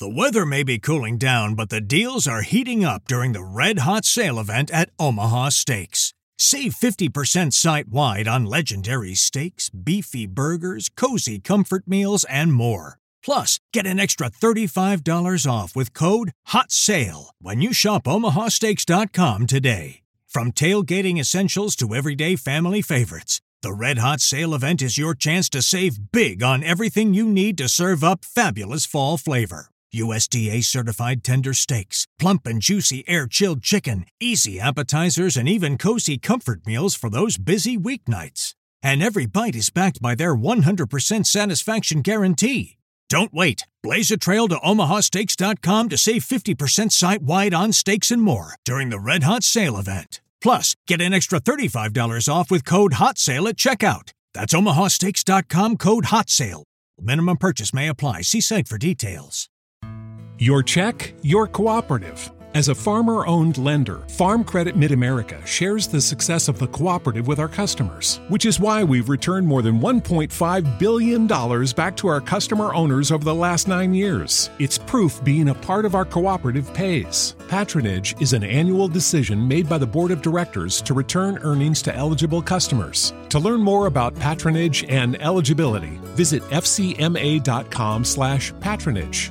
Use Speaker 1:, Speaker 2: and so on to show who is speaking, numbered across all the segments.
Speaker 1: The weather may be cooling down, but the deals are heating up during the Red Hot Sale event at Omaha Steaks. Save 50% site-wide on legendary steaks, beefy burgers, cozy comfort meals, and more. Plus, get an extra $35 off with code HOTSALE when you shop omahasteaks.com today. From tailgating essentials to everyday family favorites, the Red Hot Sale event is your chance to save big on everything you need to serve up fabulous fall flavor. USDA-certified tender steaks, plump and juicy air-chilled chicken, easy appetizers, and even cozy comfort meals for those busy weeknights. And every bite is backed by their 100% satisfaction guarantee. Don't wait. Blaze a trail to omahasteaks.com to save 50% site-wide on steaks and more during the Red Hot Sale event. Plus, get an extra $35 off with code HOTSALE at checkout. That's omahasteaks.com, code HOTSALE. Minimum purchase may apply. See site for details.
Speaker 2: Your check, your cooperative. As a farmer-owned lender, Farm Credit Mid-America shares the success of the cooperative with our customers, which is why we've returned more than $1.5 billion back to our customer owners over the last 9 years. It's proof being a part of our cooperative pays. Patronage is an annual decision made by the Board of Directors to return earnings to eligible customers. To learn more about patronage and eligibility, visit fcma.com/patronage.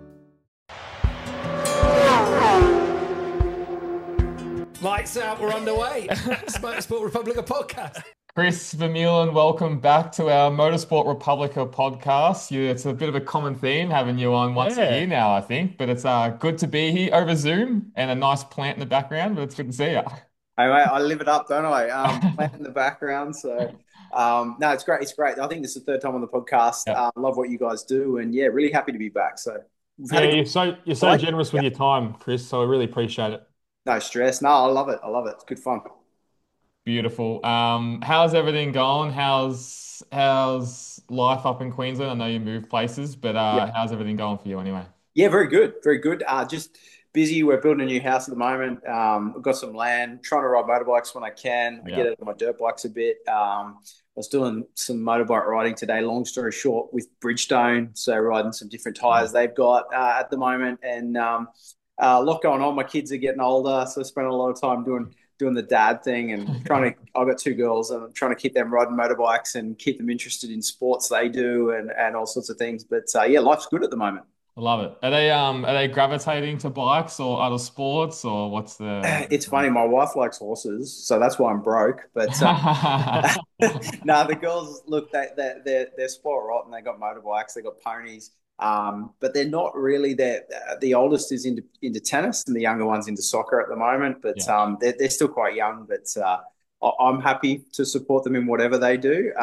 Speaker 3: Lights out, we're underway. Motorsport Republica podcast.
Speaker 4: Chris Vermeulen, welcome back to our Motorsport Republica podcast. It's a bit of a common theme having you on once a year now, I think, but it's good to be here over Zoom and a nice plant in the background, but it's good to see you.
Speaker 5: Hey, mate, I live it up, don't I? Plant in the background, so no, it's great. It's great. I think this is the third time on the podcast. Love what you guys do, and yeah, really happy to be back. So
Speaker 4: you're so generous with your time, Chris. So I really appreciate it.
Speaker 5: No stress. No, I love it. I love it. It's good fun.
Speaker 4: Beautiful. How's everything going? How's life up in Queensland? I know you moved places, but how's everything going for you anyway?
Speaker 5: Yeah, very good. Very good. Just busy. We're building a new house at the moment. We've got some land, trying to ride motorbikes when I can. I get out of my dirt bikes a bit. I was doing some motorbike riding today, long story short, with Bridgestone. So riding some different tires they've got at the moment. And a lot going on. My kids are getting older, so I spend a lot of time doing the dad thing and I've got two girls and I'm trying to keep them riding motorbikes and keep them interested in sports they do and all sorts of things. But life's good at the moment.
Speaker 4: I love it. Are they gravitating to bikes or other sports, or what's the...
Speaker 5: It's funny, my wife likes horses, so that's why I'm broke. But no, the girls, look, they're sport rotten. They got motorbikes, they got ponies. But they're not really the oldest is into tennis and the younger one's into soccer at the moment, but they're still quite young, but I'm happy to support them in whatever they do.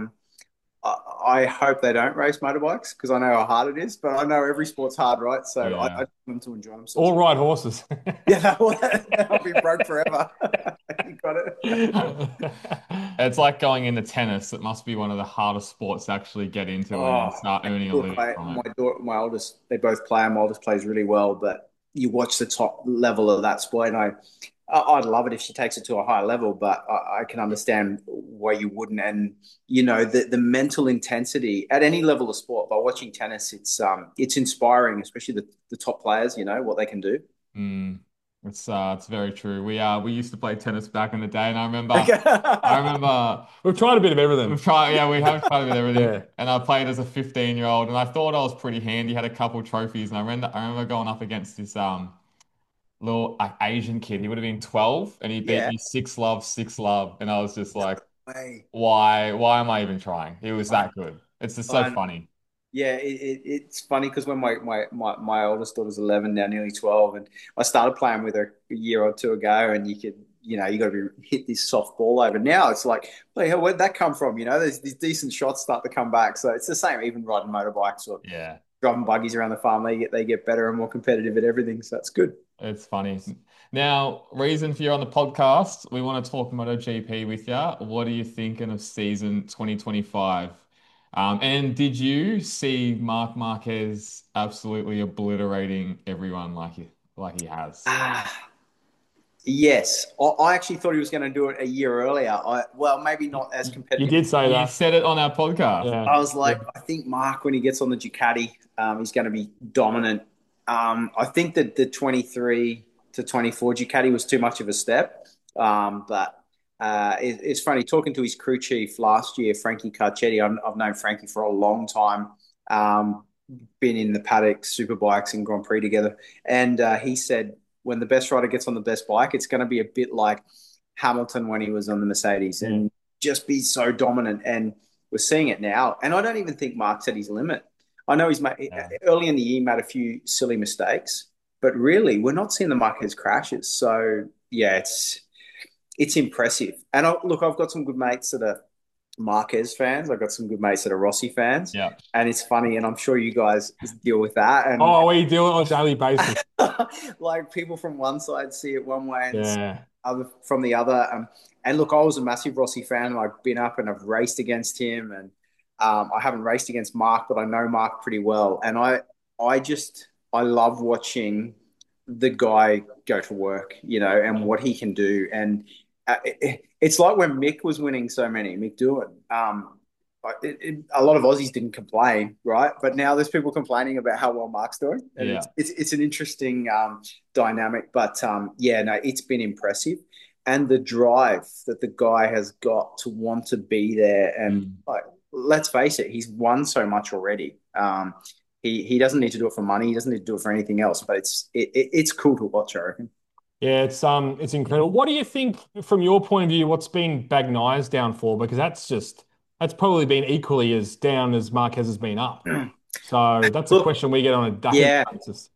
Speaker 5: I hope they don't race motorbikes because I know how hard it is, but I know every sport's hard, right? So I want them to enjoy themselves.
Speaker 4: Or ride horses.
Speaker 5: I'll be broke forever. You got it.
Speaker 4: It's like going into tennis. It must be one of the hardest sports to actually get into and start earning a living from it.
Speaker 5: My oldest, they both play. My oldest plays really well, but you watch the top level of that sport, and I'd love it if she takes it to a higher level, but I can understand why you wouldn't. And, the mental intensity at any level of sport, by watching tennis, it's inspiring, especially the top players, what they can do.
Speaker 4: It's very true. We used to play tennis back in the day, and I remember
Speaker 3: we've tried a bit of everything.
Speaker 4: We have tried a bit of everything. And I played as a 15-year-old, and I thought I was pretty handy, had a couple of trophies, and I remember going up against this little Asian kid. He would have been 12 and he beat me 6-love. And I was just like, why am I even trying? He was that good. It's just so funny.
Speaker 5: Yeah, it's funny because when my oldest daughter's 11 now, nearly 12, and I started playing with her a year or two ago, and you got to hit this soft ball over. Now it's like, hey, where'd that come from? There's these decent shots start to come back. So it's the same, even riding motorbikes or driving buggies around the farm. They get better and more competitive at everything. So that's good.
Speaker 4: It's funny. Now, reason for you on the podcast, we want to talk MotoGP with you. What are you thinking of season 2025? And did you see Marc Marquez absolutely obliterating everyone like he has?
Speaker 5: Yes. I actually thought he was going to do it a year earlier. Maybe not as competitive.
Speaker 3: You did say that.
Speaker 4: You said it on our podcast.
Speaker 5: Yeah. I was like, I think Marc, when he gets on the Ducati, he's going to be dominant I think that the 23 to 24 Ducati was too much of a step. But it's funny talking to his crew chief last year, Frankie Carcetti. I've known Frankie for a long time. Been in the paddock, superbikes, and Grand Prix together. And he said when the best rider gets on the best bike, it's going to be a bit like Hamilton when he was on the Mercedes and just be so dominant. And we're seeing it now. And I don't even think Mark's at his limit. I know early in the year, he made a few silly mistakes, but really, we're not seeing the Marquez crashes. So, yeah, it's impressive. And look, I've got some good mates that are Marquez fans. I've got some good mates that are Rossi fans.
Speaker 4: Yeah.
Speaker 5: And it's funny, and I'm sure you guys deal with that. And
Speaker 6: we deal on a daily basis.
Speaker 5: like people from one side see it one way and other from the other. And look, I was a massive Rossi fan, and I've been up and I've raced against him. And I haven't raced against Mark, but I know Mark pretty well. And I love watching the guy go to work, and what he can do. And it's like when Mick was winning so many, Mick Doohan. A lot of Aussies didn't complain, right? But now there's people complaining about how well Mark's doing. And it's an interesting dynamic. But, it's been impressive. And the drive that the guy has got to want to be there. And let's face it, he's won so much already. He doesn't need to do it for money. He doesn't need to do it for anything else. But it's cool to watch, I reckon.
Speaker 6: Yeah, it's incredible. What do you think, from your point of view, what's been Bagnaya's downfall? Because that's probably been equally as down as Marquez has been up. So that's a question we get on a daily basis.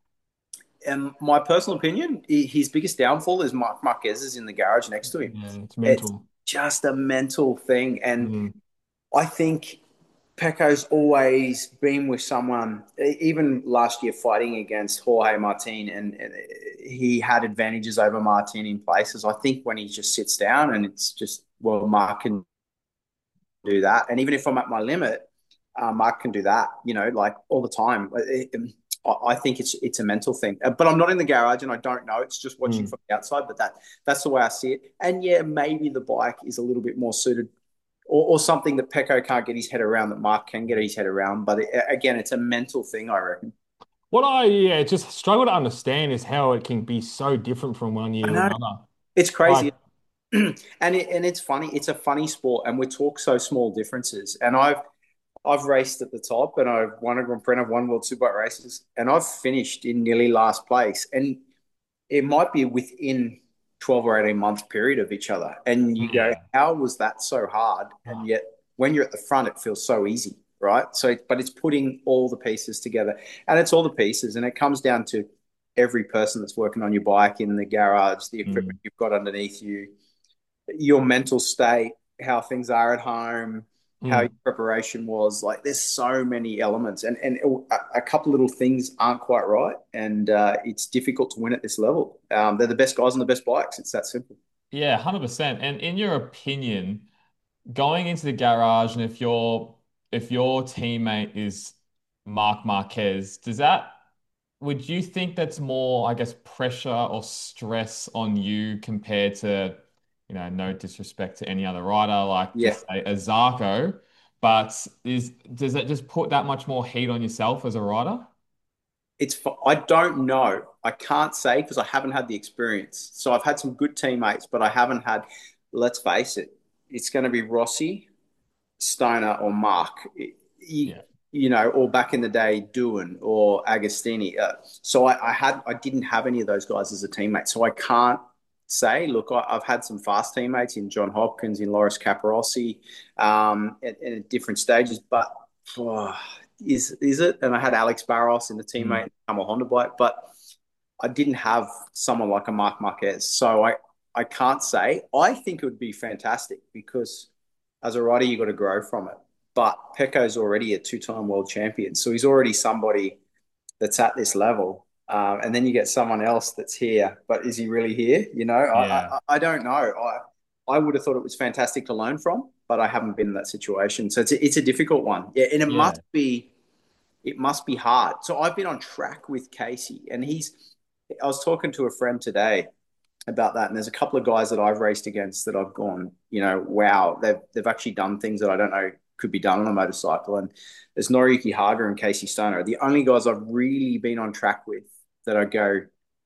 Speaker 5: My personal opinion, his biggest downfall is Marc Marquez is in the garage next to him.
Speaker 6: Yeah, it's mental.
Speaker 5: It's just a mental thing. And I think Pecco's always been with someone, even last year fighting against Jorge Martin, and he had advantages over Martin in places. I think when he just sits down and it's just, well, Mark can do that. And even if I'm at my limit, Mark can do that, like all the time. I think it's a mental thing. But I'm not in the garage and I don't know. It's just watching from the outside, but that's the way I see it. And yeah, maybe the bike is a little bit more suited or something that Pecco can't get his head around that Mark can get his head around. But again, it's a mental thing, I reckon.
Speaker 6: What I just struggle to understand is how it can be so different from one year to another.
Speaker 5: It's crazy. And it's funny. It's a funny sport, and we talk so small differences. And I've raced at the top, and I've won a Grand Prix, I've won World Superbike races, and I've finished in nearly last place. And it might be within 12 or 18 month period of each other. And you go, how was that so hard? And yet when you're at the front, it feels so easy, right? But it's putting all the pieces together, and it's all the pieces. And it comes down to every person that's working on your bike in the garage, the equipment you've got underneath you, your mental state, how things are at home, how your preparation was. Like, there's so many elements, and a couple little things aren't quite right, and it's difficult to win at this level. They're the best guys on the best bikes. It's that simple.
Speaker 4: Yeah, 100%. And in your opinion, going into the garage, and if your teammate is Marc Marquez, would you think that's more, I guess, pressure or stress on you compared to, no disrespect to any other rider, like just say a Zarco, but does that just put that much more heat on yourself as a rider?
Speaker 5: I don't know. I can't say because I haven't had the experience. So I've had some good teammates, but I haven't had, let's face it, it's going to be Rossi, Stoner, or Mark. Or back in the day, Doohan or Agostini. So I didn't have any of those guys as a teammate. So I can't say, look, I've had some fast teammates in John Hopkins, in Loris Capirossi, at different stages, but is it? And I had Alex Barros in the teammate in Camel Honda bike, but I didn't have someone like a Marc Marquez. So I can't say. I think it would be fantastic because as a rider, you got to grow from it. But Pecco's already a two-time world champion, so he's already somebody that's at this level. And then you get someone else that's here, but is he really here? I don't know. I would have thought it was fantastic to learn from, but I haven't been in that situation. So it's a difficult one. Yeah, and it must be hard. So I've been on track with Casey, and I was talking to a friend today about that, and there's a couple of guys that I've raced against that I've gone, wow, they've actually done things that I don't know could be done on a motorcycle. And there's Noriyuki Haga and Casey Stoner, the only guys I've really been on track with that I go,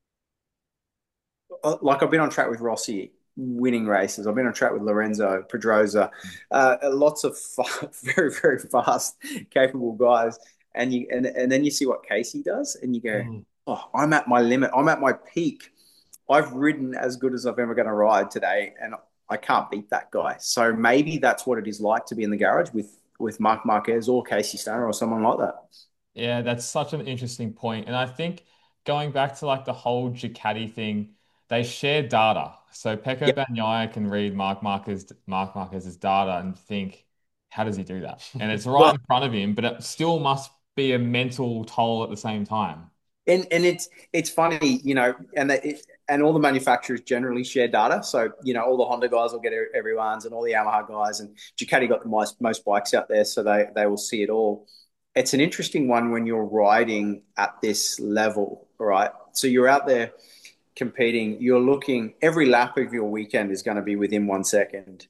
Speaker 5: like I've been on track with Rossi winning races. I've been on track with Lorenzo, Pedrosa, lots of very, very fast, capable guys. And then you see what Casey does, and you go, oh, I'm at my limit. I'm at my peak. I've ridden as good as I've ever going to ride today, and I can't beat that guy. So maybe that's what it is like to be in the garage with Marc Marquez or Casey Stoner or someone like that.
Speaker 4: Yeah, that's such an interesting point. And I think going back to like the whole Ducati thing, they share data. So Pecco
Speaker 5: Yep.
Speaker 4: Bagnaia can read Marc Marquez's data and think, how does he do that? And it's right
Speaker 5: Well,
Speaker 4: in front of him, but it still must be a mental toll at the same time.
Speaker 5: and it's funny, and all the manufacturers generally share data. So all the Honda guys will get everyone's, and all the Yamaha guys, and Ducati got the most bikes out there, so they will see it all. It's an interesting one when you're riding at this level, right? So you're out there competing. You're looking, every lap of your weekend is going to be within 1 second.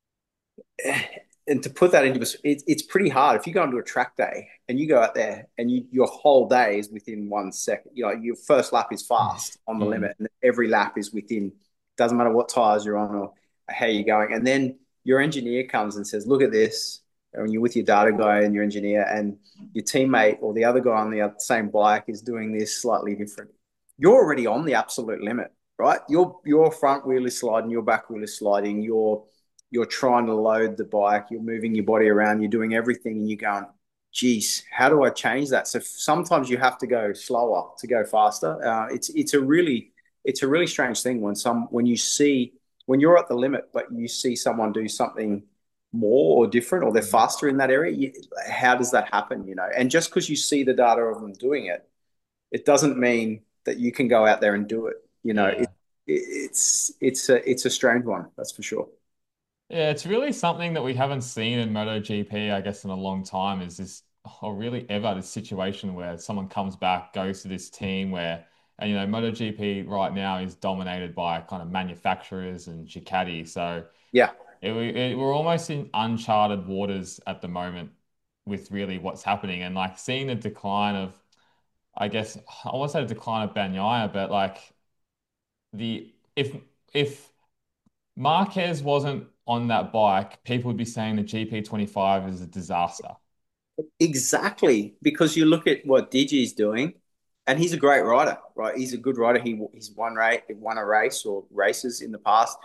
Speaker 5: And to put that into it's pretty hard. If you go into a track day and you go out there and your whole day is within 1 second, your first lap is fast on the limit, and every lap is within, doesn't matter what tires you're on or how you're going. And then your engineer comes and says, look at this. And you're with your data guy and your engineer, and your teammate or the other guy on the same bike is doing this slightly different. You're already on the absolute limit, right? Your front wheel is sliding, your back wheel is sliding, you're trying to load the bike, you're moving your body around, you're doing everything, and you're going, geez, how do I change that? So sometimes you have to go slower to go faster. It's a really strange thing when you're at the limit, but you see someone do something more or different, or they're faster in that area. How does that happen? And just because you see the data of them doing it, it doesn't mean that you can go out there and do it.
Speaker 4: Yeah.
Speaker 5: It's a strange one, that's for sure.
Speaker 4: Yeah, it's really something that we haven't seen in MotoGP, I guess, in a long time, is this, or really ever, this situation where someone comes back, goes to this team where, and MotoGP right now is dominated by kind of manufacturers and Ducati. So
Speaker 5: Yeah.
Speaker 4: we're almost in uncharted waters at the moment with really what's happening, and like seeing the decline of, I guess, I won't say the decline of Bagnaia, but like the if Marquez wasn't on that bike, people would be saying the GP25 is a disaster.
Speaker 5: Exactly, because you look at what Digi's doing, and he's a great rider, right? He's a good rider. He's won a race or races in the past.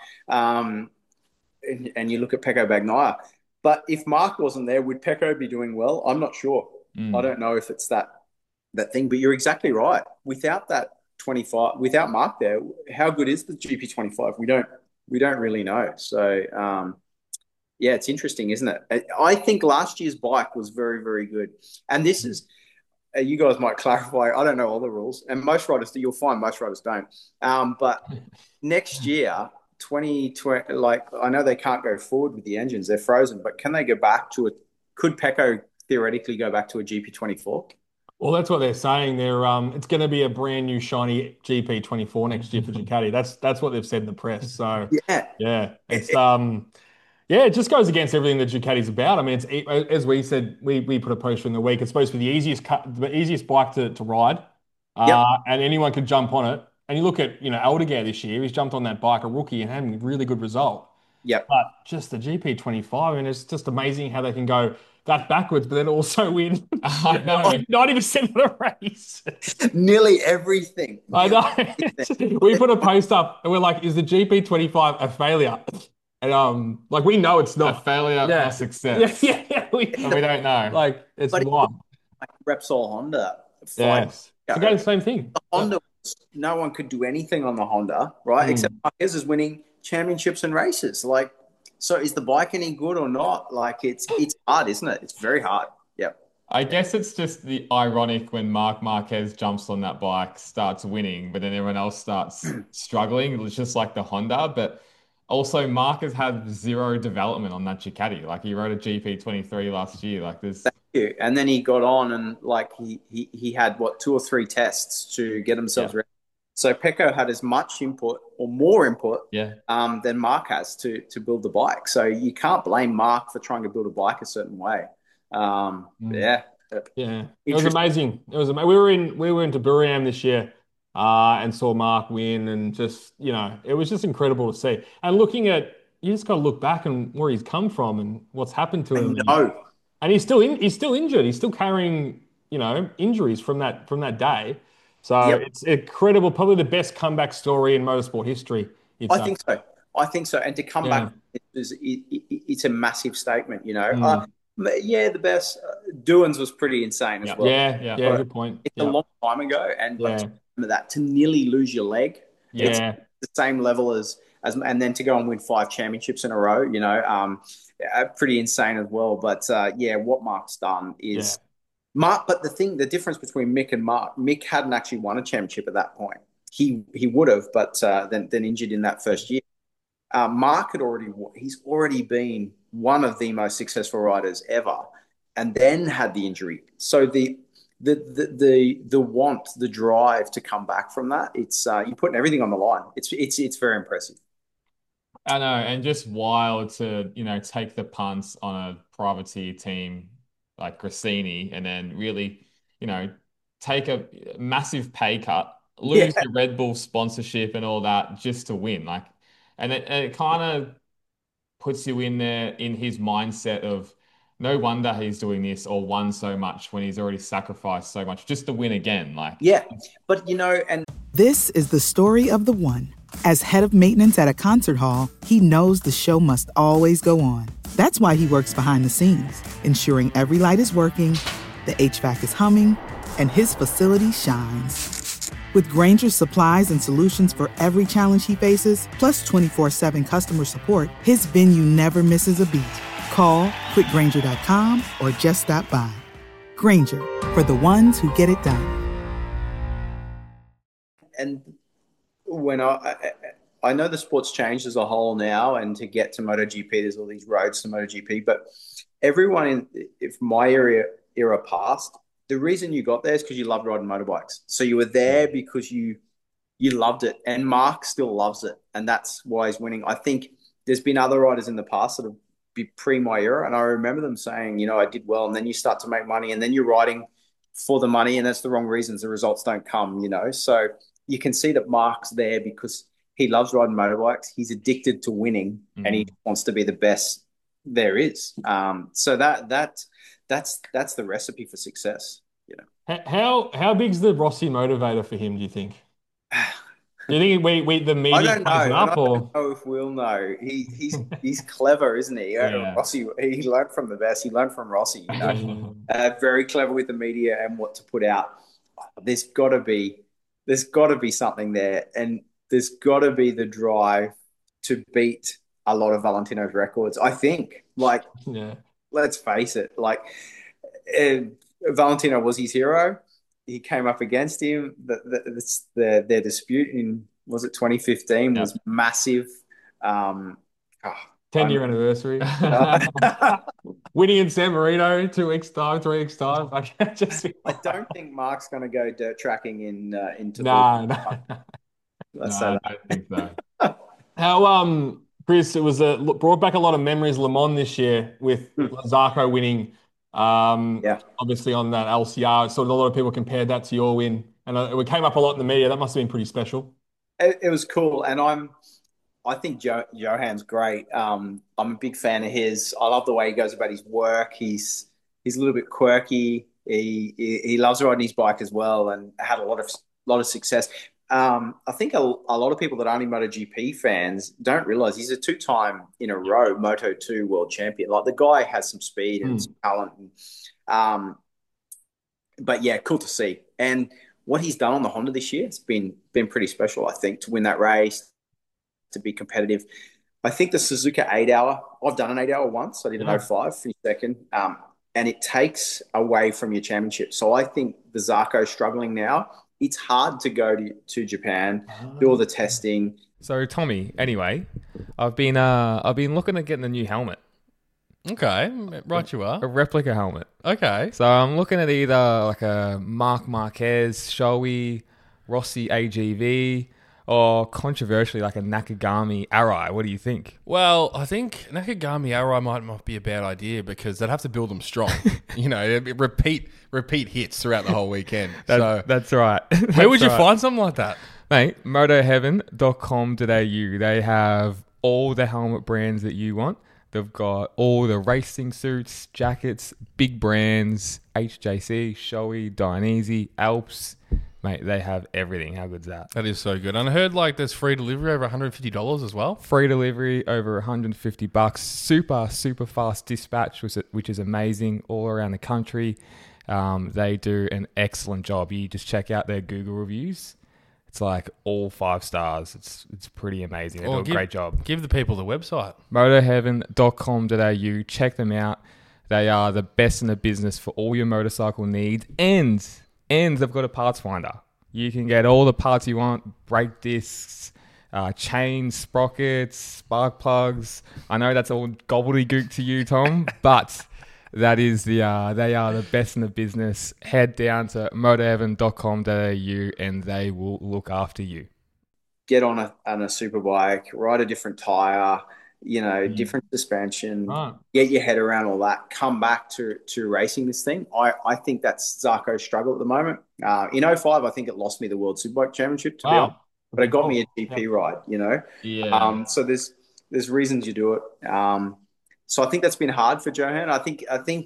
Speaker 5: And you look at Pecco Bagnaia. But if Mark wasn't there, would Pecco be doing well? I'm not sure. I don't know if it's that thing, but you're exactly right. Without that 25, without Mark there, how good is the GP25? We don't really know. So yeah, it's interesting, isn't it? I think last year's bike was very, very good. And this is, you guys might clarify, I don't know all the rules, and most riders do, you'll find most riders don't. But next year, 2020, like, I know they can't go forward with the engines, they're frozen, but can they go back to could Pecco theoretically go back to a GP24?
Speaker 6: Well, that's what they're saying. It's going to be a brand new shiny GP24 next year for Ducati. That's what they've said in the press. So
Speaker 5: Yeah.
Speaker 6: it's yeah, it just goes against everything that Ducati's about. I mean, as we said, we put a poster in the week. It's supposed to be the easiest bike to ride,
Speaker 5: Yep.
Speaker 6: and anyone could jump on it. And you look at Aldeguer this year; he's jumped on that bike, a rookie, and had a really good result.
Speaker 5: Yep.
Speaker 6: But just the GP25, and it's just amazing how they can go that backwards, but then also win
Speaker 4: I know.
Speaker 6: 90% of the race.
Speaker 5: Nearly everything.
Speaker 6: I know. We put a post up and we're like, is the GP25 a failure? And like we know it's
Speaker 4: A
Speaker 6: not.
Speaker 4: failure
Speaker 6: Yeah.
Speaker 4: plus success.
Speaker 6: Yeah.
Speaker 4: But we don't know.
Speaker 6: Like it's
Speaker 5: But
Speaker 6: not.
Speaker 5: Repsol Honda.
Speaker 6: Yes. It's again the same thing.
Speaker 5: The Honda, no one could do anything on the Honda, right? Except Marquez is winning championships and races. Like, so is the bike any good or not? Like, it's hard, isn't it? It's very hard. Yeah.
Speaker 4: I guess it's just the ironic when Marc Marquez jumps on that bike, starts winning, but then everyone else starts struggling. It's just like the Honda, but also Marc has had zero development on that Ducati. Like he rode a GP23 last year. Like there's
Speaker 5: And then he got on and like he had what 2 or 3 tests to get himself ready. So Pecco had as much input or more input
Speaker 4: Yeah.
Speaker 5: than Mark has to build the bike. So you can't blame Mark for trying to build a bike a certain way. Yeah.
Speaker 6: Yeah, it was amazing. We were into Buriram this year, and saw Mark win, and just it was just incredible to see. And you just got to look back and where he's come from and what's happened to him. And he's still injured. He's still carrying injuries from that day. So it's incredible. Probably the best comeback story in motorsport history.
Speaker 5: I think so. And to come back, it's a massive statement. The best. Doohan's was pretty insane as well.
Speaker 6: Yeah, good point.
Speaker 5: It's a long time ago, but to nearly lose your leg, it's the same level as and then to go and win 5 championships in a row, pretty insane as well. But what Mark's done is Mark. But the difference between Mick and Mark, Mick hadn't actually won a championship at that point. He would have, but then injured in that first year. Mark he's already been one of the most successful riders ever, and then had the injury. So the want, the drive to come back from that, it's you're putting everything on the line. It's very impressive.
Speaker 4: I know, and just wild to take the punts on a privateer team like Gresini, and then really take a massive pay cut, lose the Red Bull sponsorship and all that just to win. And it kind of puts you in his mindset of no wonder he's doing this or won so much when he's already sacrificed so much just to win again.
Speaker 5: But and
Speaker 7: this is the story of the one. As head of maintenance at a concert hall, he knows the show must always go on. That's why he works behind the scenes, ensuring every light is working, the HVAC is humming, and his facility shines. With Grainger's supplies and solutions for every challenge he faces, plus 24/7 customer support, his venue never misses a beat. Call quickgrainger.com or just stop by. Grainger, for the ones who get it done.
Speaker 5: And when I know the sport's changed as a whole now, and to get to MotoGP, there's all these roads to MotoGP, but everyone if my era passed, the reason you got there is because you loved riding motorbikes. So you were there because you loved it, and Mark still loves it, and that's why he's winning. I think there's been other riders in the past that have been pre my era, and I remember them saying, I did well, and then you start to make money, and then you're riding for the money, and that's the wrong reasons. The results don't come, So you can see that Mark's there because he loves riding motorbikes. He's addicted to winning, and he wants to be the best there is. So that's the recipe for success.
Speaker 6: How big's the Rossi motivator for him, do you think? Do you think the media
Speaker 5: I don't know.
Speaker 6: plays it up,
Speaker 5: I don't know if we'll know. He's clever, isn't he? Rossi, he learned from the best. He learned from Rossi. Very clever with the media and what to put out. There's got to be something there, and there's got to be the drive to beat a lot of Valentino's records. I think. Let's face it. Valentino was his hero. He came up against him. Their dispute in, was it 2015, was massive.
Speaker 6: 10-year anniversary. Winning in San Marino 2 weeks time, 3 weeks time. I
Speaker 5: don't think Mark's going to go dirt tracking into.
Speaker 6: No.
Speaker 4: I don't think so.
Speaker 6: How Chris, it was brought back a lot of memories. Le Mans this year with Zarco winning. Obviously on that LCR, so a lot of people compared that to your win, and it came up a lot in the media. That must have been pretty special.
Speaker 5: It was cool, and I think Johan's great. I'm a big fan of his. I love the way he goes about his work. He's a little bit quirky. He loves riding his bike as well, and had a lot of success. I think a lot of people that aren't MotoGP fans don't realize he's a 2-time in a row Moto2 world champion. The guy has some speed and some talent. But yeah, cool to see. And what he's done on the Honda this year, it's been pretty special, I think, to win that race, to be competitive. I think the Suzuka 8-hour, I've done an 8-hour once. I did an 05, finished second. And it takes away from your championship. So I think the Zarco's struggling now. It's hard to go to Japan, do all the testing.
Speaker 8: So Tommy, anyway, I've been looking at getting a new helmet.
Speaker 9: Okay, right you are.
Speaker 8: A replica helmet.
Speaker 9: Okay.
Speaker 8: So I'm looking at either like a Marc Marquez Shoei Rossi AGV, or controversially like a Nakagami Arai? What do you think?
Speaker 9: Well, I think Nakagami Arai might not be a bad idea because they'd have to build them strong. Repeat hits throughout the whole weekend.
Speaker 8: That's right.
Speaker 9: Where would you find something like that?
Speaker 8: Mate, motoheaven.com.au. They have all the helmet brands that you want. They've got all the racing suits, jackets, big brands, HJC, Shoei, Dainese, Alps. Mate, they have everything. How good's that?
Speaker 9: That is so good. And I heard there's free delivery over $150 as well.
Speaker 8: Free delivery over $150. Super fast dispatch, which is amazing all around the country. They do an excellent job. You just check out their Google reviews. It's like all 5 stars. It's pretty amazing. They do a great job.
Speaker 9: Give the people the website.
Speaker 8: motoheaven.com.au. Check them out. They are the best in the business for all your motorcycle needs. And they've got a parts finder. You can get all the parts you want. Brake discs, chains, sprockets, spark plugs. I know that's all gobbledygook to you, Tom, but... That is they are the best in the business. Head down to motoheaven.com.au and they will look after you.
Speaker 5: Get on a superbike, ride a different tire, different suspension, get your head around all that, come back to racing this thing. I think that's Zarco's struggle at the moment. In 05, I think it lost me the World Superbike Championship, to be honest, but it got me a GP ride,
Speaker 8: Yeah.
Speaker 5: So there's reasons you do it. So I think that's been hard for Johan. I think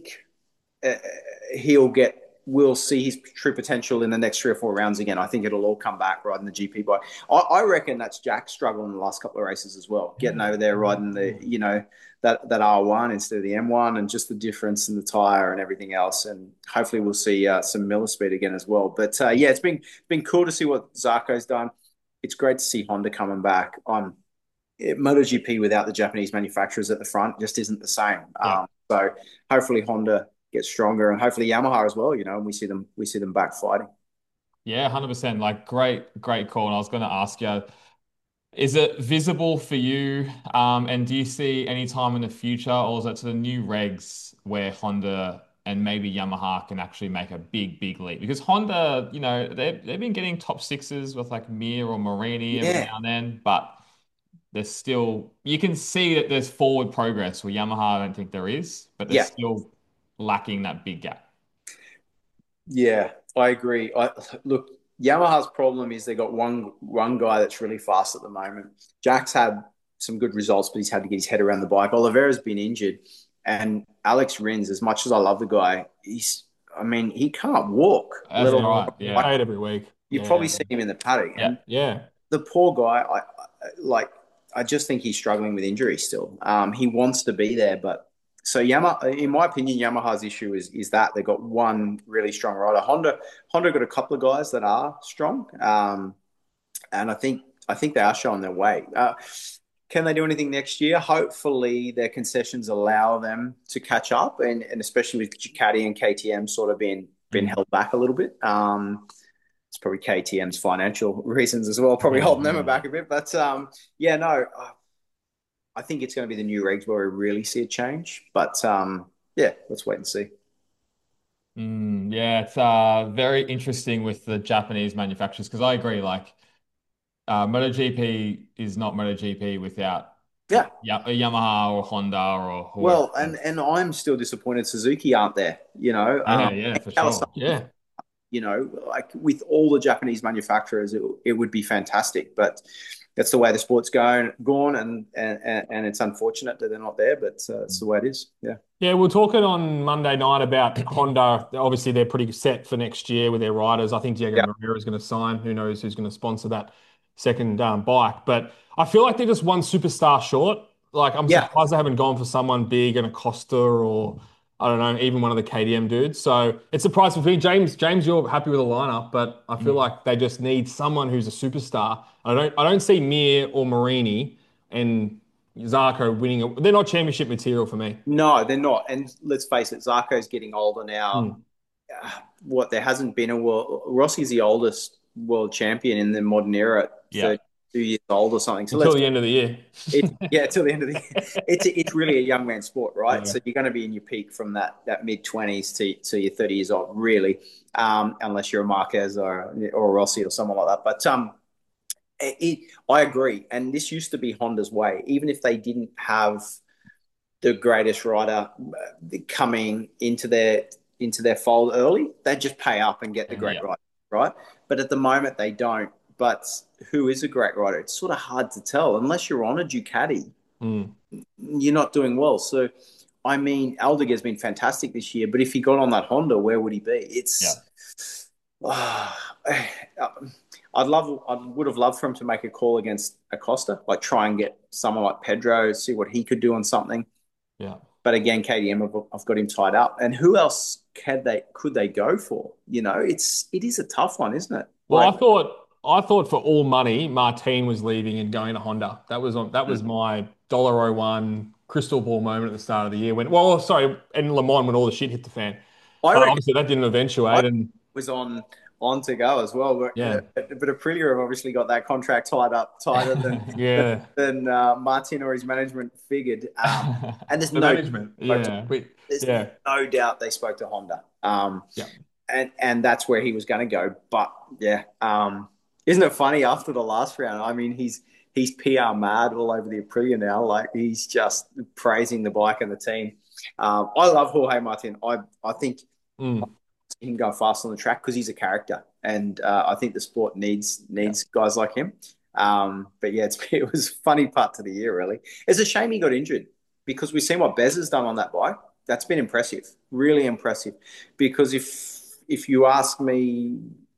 Speaker 5: we'll see his true potential in the next 3 or 4 rounds again. I think it'll all come back riding the GP bike. I reckon that's Jack's struggle in the last couple of races as well. Getting over there riding the that R1 instead of the M1 and just the difference in the tire and everything else. And hopefully we'll see some Miller speed again as well. But it's been cool to see what Zarco's done. It's great to see Honda coming back on. MotoGP without the Japanese manufacturers at the front just isn't the same.
Speaker 8: Yeah.
Speaker 5: So hopefully Honda gets stronger and hopefully Yamaha as well, and we see them back fighting.
Speaker 4: Yeah, 100%. Like great call. And I was going to ask you, is it visible for you? And do you see any time in the future, or is it to the new regs where Honda and maybe Yamaha can actually make a big leap? Because Honda, they've been getting top 6s with like Mir or Marini every now and then, but there's still, you can see that there's forward progress where Yamaha, I don't think there is, but they're still lacking that big gap.
Speaker 5: Yeah, I agree. Look, Yamaha's problem is they got one guy that's really fast at the moment. Jack's had some good results, but he's had to get his head around the bike. Oliveira's been injured, and Alex Rins, as much as I love the guy, he can't walk.
Speaker 4: That's right. Yeah,
Speaker 6: paid every week.
Speaker 5: You probably see him in the paddock.
Speaker 6: Yeah.
Speaker 5: The poor guy, I just think he's struggling with injury still. He wants to be there, but so Yamaha, in my opinion, Yamaha's issue is that they got one really strong rider. Honda got a couple of guys that are strong, and I think they are showing their way. Can they do anything next year? Hopefully, their concessions allow them to catch up, and especially with Ducati and KTM sort of been held back a little bit. It's probably KTM's financial reasons as well, probably holding them back a bit. But I think it's going to be the new regs where we really see a change. But let's wait and see.
Speaker 4: It's very interesting with the Japanese manufacturers, because I agree, MotoGP is not MotoGP without a Yamaha or Honda or whoever.
Speaker 5: Well, and I'm still disappointed Suzuki aren't there,
Speaker 4: for sure.
Speaker 5: Yeah. With all the Japanese manufacturers, it would be fantastic. But that's the way the sport's gone, and it's unfortunate that they're not there, but it's the way it is. Yeah.
Speaker 6: Yeah, we're talking on Monday night about Honda. Obviously, they're pretty set for next year with their riders. I think Diego Moreira is going to sign. Who knows who's going to sponsor that second bike? But I feel like they're just one superstar short. I'm surprised they haven't gone for someone big and Acosta or, I don't know, even one of the KTM dudes. So it's surprising for me. James, you're happy with the lineup, but I feel like they just need someone who's a superstar. I don't see Mir or Marini and Zarco winning. They're not championship material for me.
Speaker 5: No, they're not. And let's face it, Zarco's getting older now. There hasn't been a world. Rossi's the oldest world champion in the modern era. 2 years old or something. So
Speaker 6: until the end of the year.
Speaker 5: Till the end of the year. It's really a young man's sport, right?
Speaker 6: Yeah.
Speaker 5: So you're going to be in your peak from that mid-20s to you're 30 years old, really, unless you're a Marquez or a Rossi or someone like that. But I agree, and this used to be Honda's way. Even if they didn't have the greatest rider coming into their fold early, they'd just pay up and get the great rider, right? But at the moment, they don't. But who is a great rider? It's sort of hard to tell. Unless you're on a Ducati, you're not doing well. So, I mean, Aldrich been fantastic this year, but if he got on that Honda, where would he be? I would have loved for him to make a call against Acosta, like try and get someone like Pedro, see what he could do on something.
Speaker 6: Yeah.
Speaker 5: But again, KTM have got him tied up. And who else could they go for? You know, it is a tough one, isn't it?
Speaker 6: Well, I thought for all money, Martin was leaving and going to Honda. That was my $1.01 crystal ball moment at the start of the year in Le Mans when all the shit hit the fan. But obviously that didn't eventuate. And
Speaker 5: was on to go as well. But Aprilia have obviously got that contract tighter than Martin or his management figured. And there's no doubt they spoke to Honda. And that's where he was going to go. But isn't it funny after the last round? I mean, he's PR mad all over the Aprilia now. Like he's just praising the bike and the team. I love Jorge Martin. I think he can go fast on the track because he's a character, and I think the sport needs guys like him. But yeah, it was a funny part to the year, really. It's a shame he got injured because we've seen what Bez has done on that bike. That's been impressive, really impressive. Because if you ask me,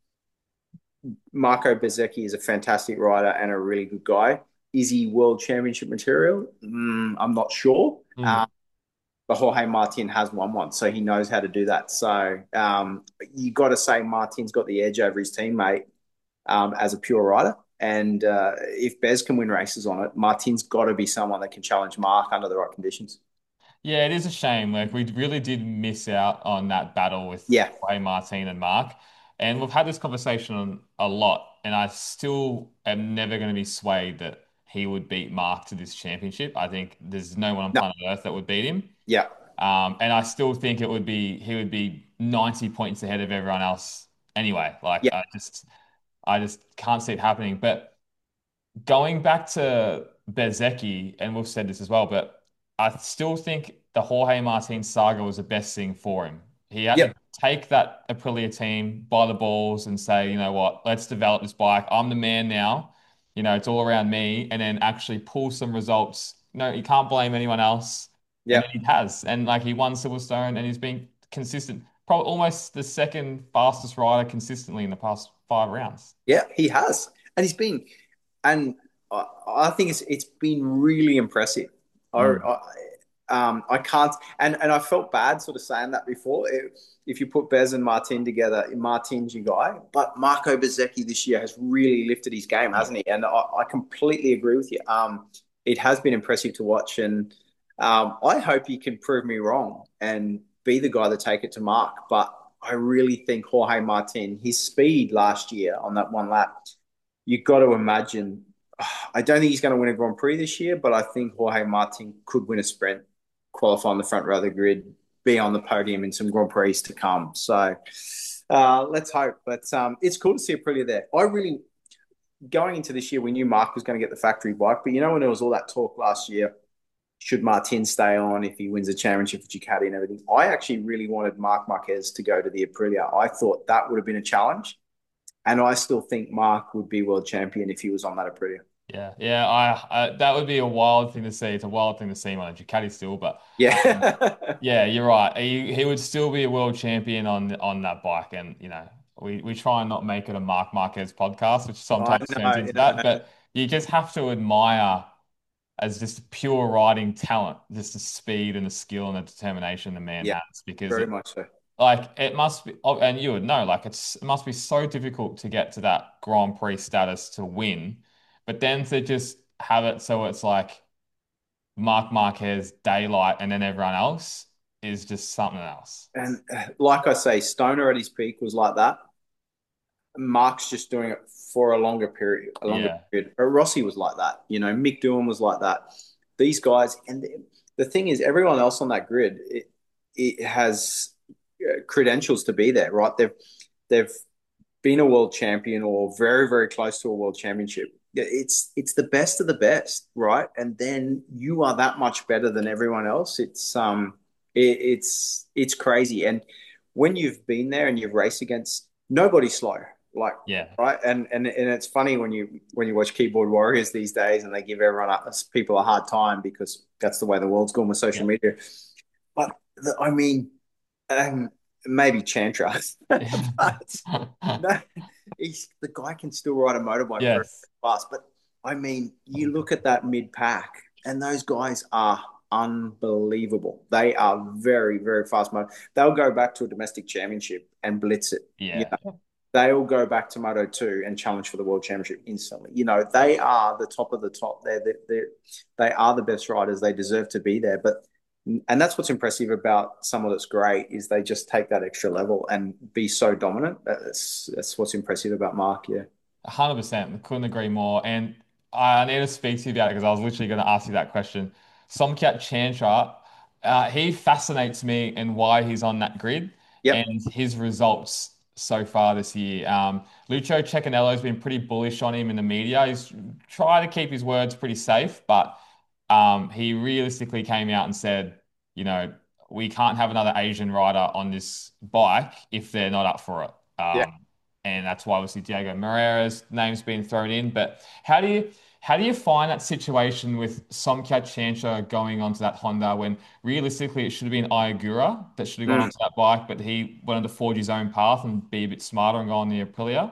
Speaker 5: Marco Bezzecchi is a fantastic rider and a really good guy. Is he world championship material? I'm not sure. But Jorge Martin has won one, so he knows how to do that. So you got to say Martin's got the edge over his teammate as a pure rider. And if Bez can win races on it, Martin's got to be someone that can challenge Mark under the right conditions.
Speaker 8: Yeah, it is a shame. Like we really did miss out on that battle with Jorge Martin and Mark. And we've had this conversation a lot, and I still am never going to be swayed that he would beat Mark to this championship. I think there's no one on planet Earth that would beat him.
Speaker 5: Yeah.
Speaker 8: And I still think he would be 90 points ahead of everyone else anyway. Like I just can't see it happening. But going back to Bezzecchi, and we've said this as well, but I still think the Jorge Martin saga was the best thing for him. He had to take that Aprilia team by the balls and say, you know what, let's develop this bike. I'm the man now. You know, it's all around me, and then actually pull some results. No, you can't blame anyone else. Yeah, he has, and like he won Silverstone, and he's been consistent. Probably almost the second fastest rider consistently in the past 5 rounds.
Speaker 5: Yeah, he has, and he's been, and I think it's been really impressive. I can't, and I felt bad sort of saying that before. If you put Bez and Martin together, Martin's your guy. But Marco Bezzecchi this year has really lifted his game, hasn't he? And I completely agree with you. It has been impressive to watch, and I hope he can prove me wrong and be the guy to take it to Mark. But I really think Jorge Martin, his speed last year on that one lap, you've got to imagine. I don't think he's going to win a Grand Prix this year, but I think Jorge Martin could win a sprint, qualify on the front row of the grid, be on the podium in some Grand Prix to come. So let's hope. But it's cool to see Aprilia there. Going into this year, we knew Mark was going to get the factory bike. But, you know, when there was all that talk last year, should Martin stay on if he wins a championship for Ducati and everything? I actually really wanted Marc Marquez to go to the Aprilia. I thought that would have been a challenge. And I still think Mark would be world champion if he was on that Aprilia.
Speaker 8: Yeah. I that would be a wild thing to see. It's a wild thing to see him on a Ducati still, but yeah, you're right. He would still be a world champion on that bike, and you know we try and not make it a Marc Marquez podcast, which sometimes turns into that. But you just have to admire as just pure riding talent, just the speed and the skill and the determination the man has, because
Speaker 5: very much so.
Speaker 8: Like it must be, and you would know, like it must be so difficult to get to that Grand Prix status to win, but then to just have it so it's like Marc Marquez, daylight, and then everyone else is just something else.
Speaker 5: And like I say, Stoner at his peak was like that. Mark's just doing it for a longer period,
Speaker 4: Yeah.
Speaker 5: But Rossi was like that. Mick Doohan was like that. These guys, and the thing is, everyone else on that grid, it has credentials to be there, right? They've been a world champion or very, very close to a world championship. It's the best of the best, right? And then you are that much better than everyone else. It's crazy. And when you've been there and you've raced against nobody's slow, like
Speaker 4: Yeah.
Speaker 5: right. And it's funny when you watch Keyboard Warriors these days and they give people a hard time because that's the way the world's gone with social media. But I mean, maybe Chantra, but no, the guy can still ride a motorbike very fast. But I mean, you look at that mid pack, and those guys are unbelievable. They are very, very fast. They'll go back to a domestic championship and blitz it.
Speaker 4: Yeah.
Speaker 5: They'll go back to Moto 2 and challenge for the world championship instantly. They are the top of the top. They are the best riders. They deserve to be there. And that's what's impressive about someone that's great is they just take that extra level and be so dominant. That's what's impressive about Mark. Yeah,
Speaker 4: 100%. Couldn't agree more. And I need to speak to you about it because I was literally going to ask you that question. Somkhat Chantra, he fascinates me and why he's on that grid and his results so far this year. Lucio Cecchinello has been pretty bullish on him in the media. He's trying to keep his words pretty safe, but he realistically came out and said, we can't have another Asian rider on this bike if they're not up for it. And that's why obviously Diego Moreira's name's been thrown in. But how do you find that situation with Somkhat Chantra going onto that Honda when realistically it should have been Iagura that should have gone onto that bike, but he wanted to forge his own path and be a bit smarter and go on the Aprilia?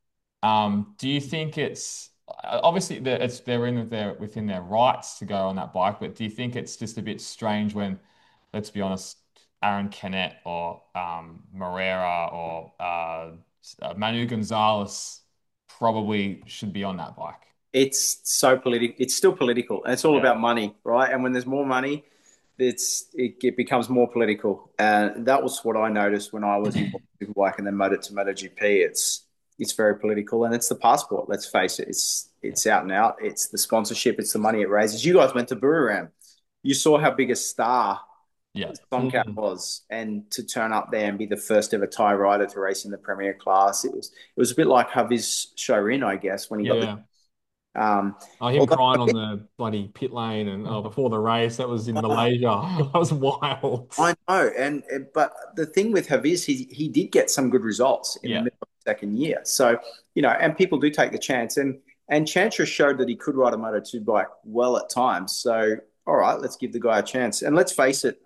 Speaker 4: Do you think it's obviously they're within their rights to go on that bike, but do you think it's just a bit strange when, let's be honest, Aaron Canet or Moreira or Manu Gonzalez probably should be on that bike?
Speaker 5: It's so political. It's still political, and it's all about money, right? And when there's more money, it becomes more political. And that was what I noticed when I was in Superbike and then Moto to MotoGP. It's very political, and it's the passport. Let's face it. It's out and out. It's the sponsorship. It's the money it raises. You guys went to Buriram. You saw how big a star Somkhat was, and to turn up there and be the first ever Thai rider to race in the Premier class, it was a bit like Hafiz Shorin, I guess, when he got the.
Speaker 6: Him crying on the bloody pit lane and before the race, that was in Malaysia. That was wild.
Speaker 5: I know, but the thing with Hafiz, he did get some good results in the middle of the second year. So and people do take the chance, and Chantra showed that he could ride a Moto2 bike well at times. So all right, let's give the guy a chance. And let's face it,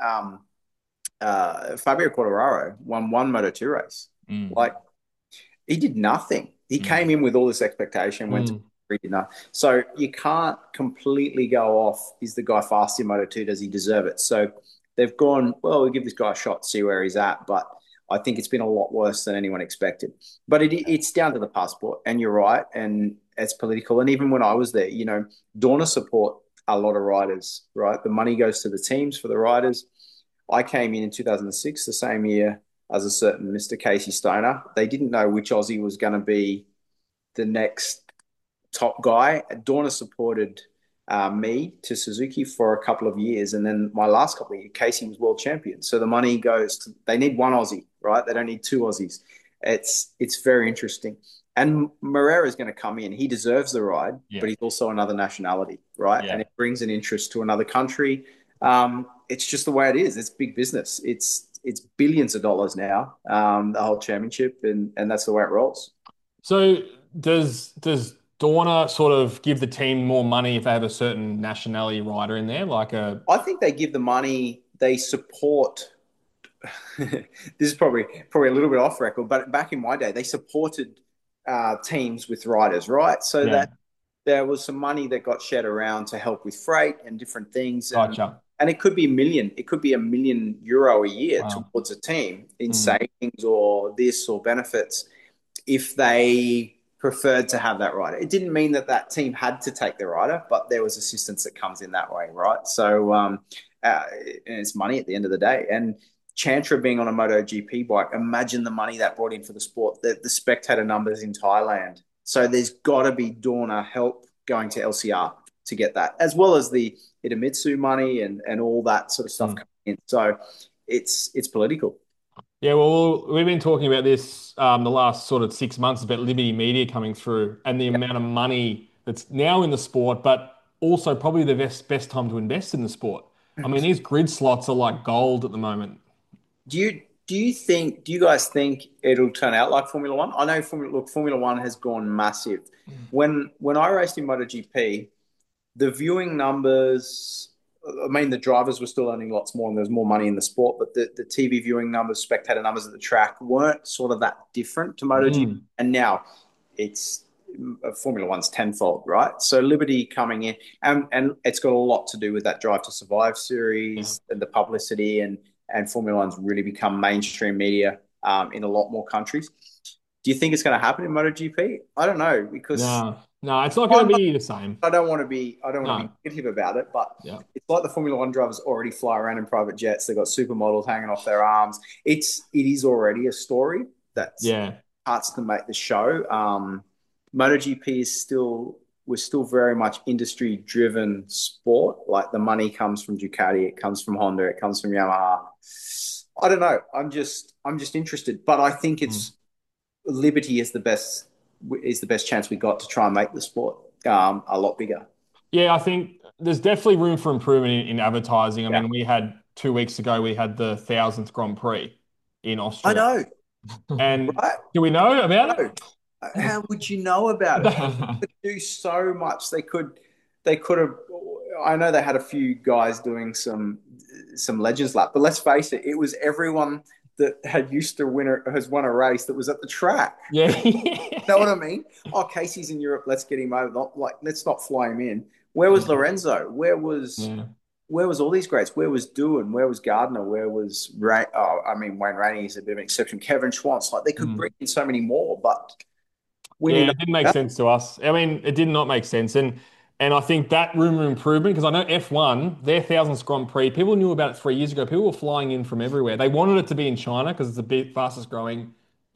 Speaker 5: Fabio Quartararo won one Moto2 race. Like, he did nothing. He came in with all this expectation, went to so you can't completely go off, is the guy fast in Moto2? Does he deserve it? So they've gone, well, we'll give this guy a shot, see where he's at. But I think it's been a lot worse than anyone expected. But it's down to the passport, and you're right, and it's political. And even when I was there, Dorna support a lot of riders, right? The money goes to the teams for the riders. I came in 2006, the same year as a certain Mr. Casey Stoner. They didn't know which Aussie was going to be the next top guy. Dorna supported me to Suzuki for a couple of years, and then my last couple of years, Casey was world champion. So the money goes to, they need one Aussie, right? They don't need two Aussies. It's very interesting. And Moreira is going to come in. He deserves the ride, but he's also another nationality, right? And it brings an interest to another country. It's just the way it is. It's big business. It's billions of dollars now, the whole championship, and that's the way it rolls.
Speaker 6: So does Dorna sort of give the team more money if they have a certain nationality rider in there? I
Speaker 5: think they give the money, they support. This is probably a little bit off record, but back in my day, they supported teams with riders, right? So that there was some money that got shed around to help with freight and different things.
Speaker 6: Gotcha.
Speaker 5: And it could be $1 million. It could be €1 million a year towards a team in savings or this or benefits if they preferred to have that rider. It didn't mean that team had to take the rider, but there was assistance that comes in that way, right? So and it's money at the end of the day. And Chantra being on a MotoGP bike, imagine the money that brought in for the sport, the spectator numbers in Thailand. So there's got to be Dorna help going to LCR to get that, as well as the Idemitsu money and all that sort of stuff coming in. So it's political.
Speaker 6: Yeah, well, we've been talking about this the last sort of 6 months about Liberty Media coming through and the amount of money that's now in the sport, but also probably the best time to invest in the sport. I mean, these grid slots are like gold at the moment.
Speaker 5: Do you guys think it'll turn out like Formula One? I know Formula One has gone massive. When I raced in MotoGP, the viewing numbers, I mean, the drivers were still earning lots more and there's more money in the sport, but the TV viewing numbers, spectator numbers at the track weren't sort of that different to MotoGP. And now it's Formula One's tenfold, right? So Liberty coming in, and it's got a lot to do with that Drive to Survive series and the publicity, and Formula One's really become mainstream media in a lot more countries. Do you think it's going to happen in MotoGP? I don't know, because
Speaker 6: no, it's not going to be the same.
Speaker 5: I don't want to be negative about it, but it's like the Formula One drivers already fly around in private jets. They've got supermodels hanging off their arms. It is already a story that starts to make the show. MotoGP is we're still very much industry driven sport. Like the money comes from Ducati, it comes from Honda, it comes from Yamaha. I don't know. I'm just interested, but I think it's Liberty is the best chance we got to try and make the sport a lot bigger.
Speaker 6: Yeah, I think there's definitely room for improvement in advertising. I mean, we had 2 weeks ago, we had the 1000th Grand Prix in Austria.
Speaker 5: I know.
Speaker 6: And do we know about it?
Speaker 5: How would you know about it? They could do so much. They could have. I know they had a few guys doing some Legends Lap, but let's face it, it was everyone that has won a race that was at the track.
Speaker 6: Yeah.
Speaker 5: You know what I mean? Oh, Casey's in Europe. Let's get him over. Let's not fly him in. Where was Lorenzo? Where was all these greats? Where was Doohan? Where was Gardner? Where was Wayne Rainey is a bit of an exception. Kevin Schwantz. Like they could bring in so many more, but
Speaker 6: it didn't make sense to us. I mean, it did not make sense. And I think that room for improvement, because I know F1, their 1000th Grand Prix, people knew about it 3 years ago. People were flying in from everywhere. They wanted it to be in China because it's the fastest growing,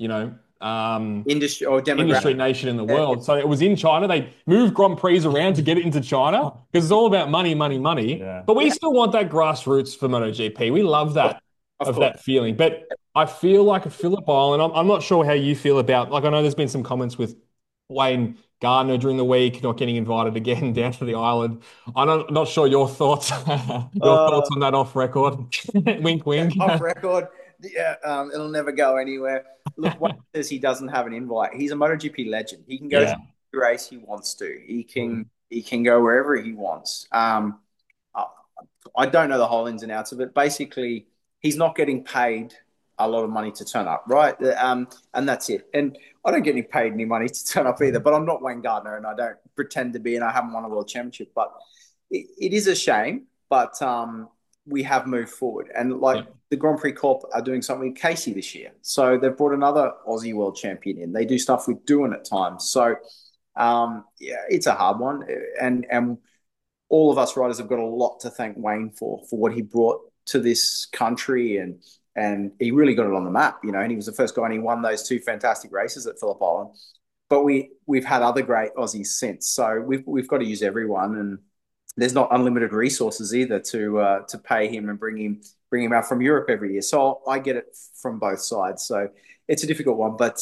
Speaker 6: industry nation in the world. So it was in China. They moved Grand Prix around to get it into China because it's all about money, money, money. Yeah. But we still want that grassroots for MotoGP. We love that, that feeling. But I feel like a Phillip Island, I'm not sure how you feel about, like I know there's been some comments with Wayne Gardner during the week, not getting invited again down to the island. I'm not sure your thoughts thoughts on that off record. Wink, wink.
Speaker 5: Off record. Yeah, it'll never go anywhere. Look, Wayne says he doesn't have an invite. He's a MotoGP legend. He can go to the race he wants to. He can go wherever he wants. I don't know the whole ins and outs of it. Basically, he's not getting paid a lot of money to turn up, right? And that's it. And I don't get paid any money to turn up either, but I'm not Wayne Gardner and I don't pretend to be, and I haven't won a world championship, but it is a shame, but we have moved forward. And the Grand Prix Corp are doing something with Casey this year. So they've brought another Aussie world champion in. They do stuff with Doohan at times. So it's a hard one. And all of us riders have got a lot to thank Wayne for what he brought to this country, and he really got it on the map, and he was the first guy and he won those 2 fantastic races at Phillip Island. But we've had other great Aussies since. So we've got to use everyone, and there's not unlimited resources either to pay him and bring him out from Europe every year. So I get it from both sides. So it's a difficult one, but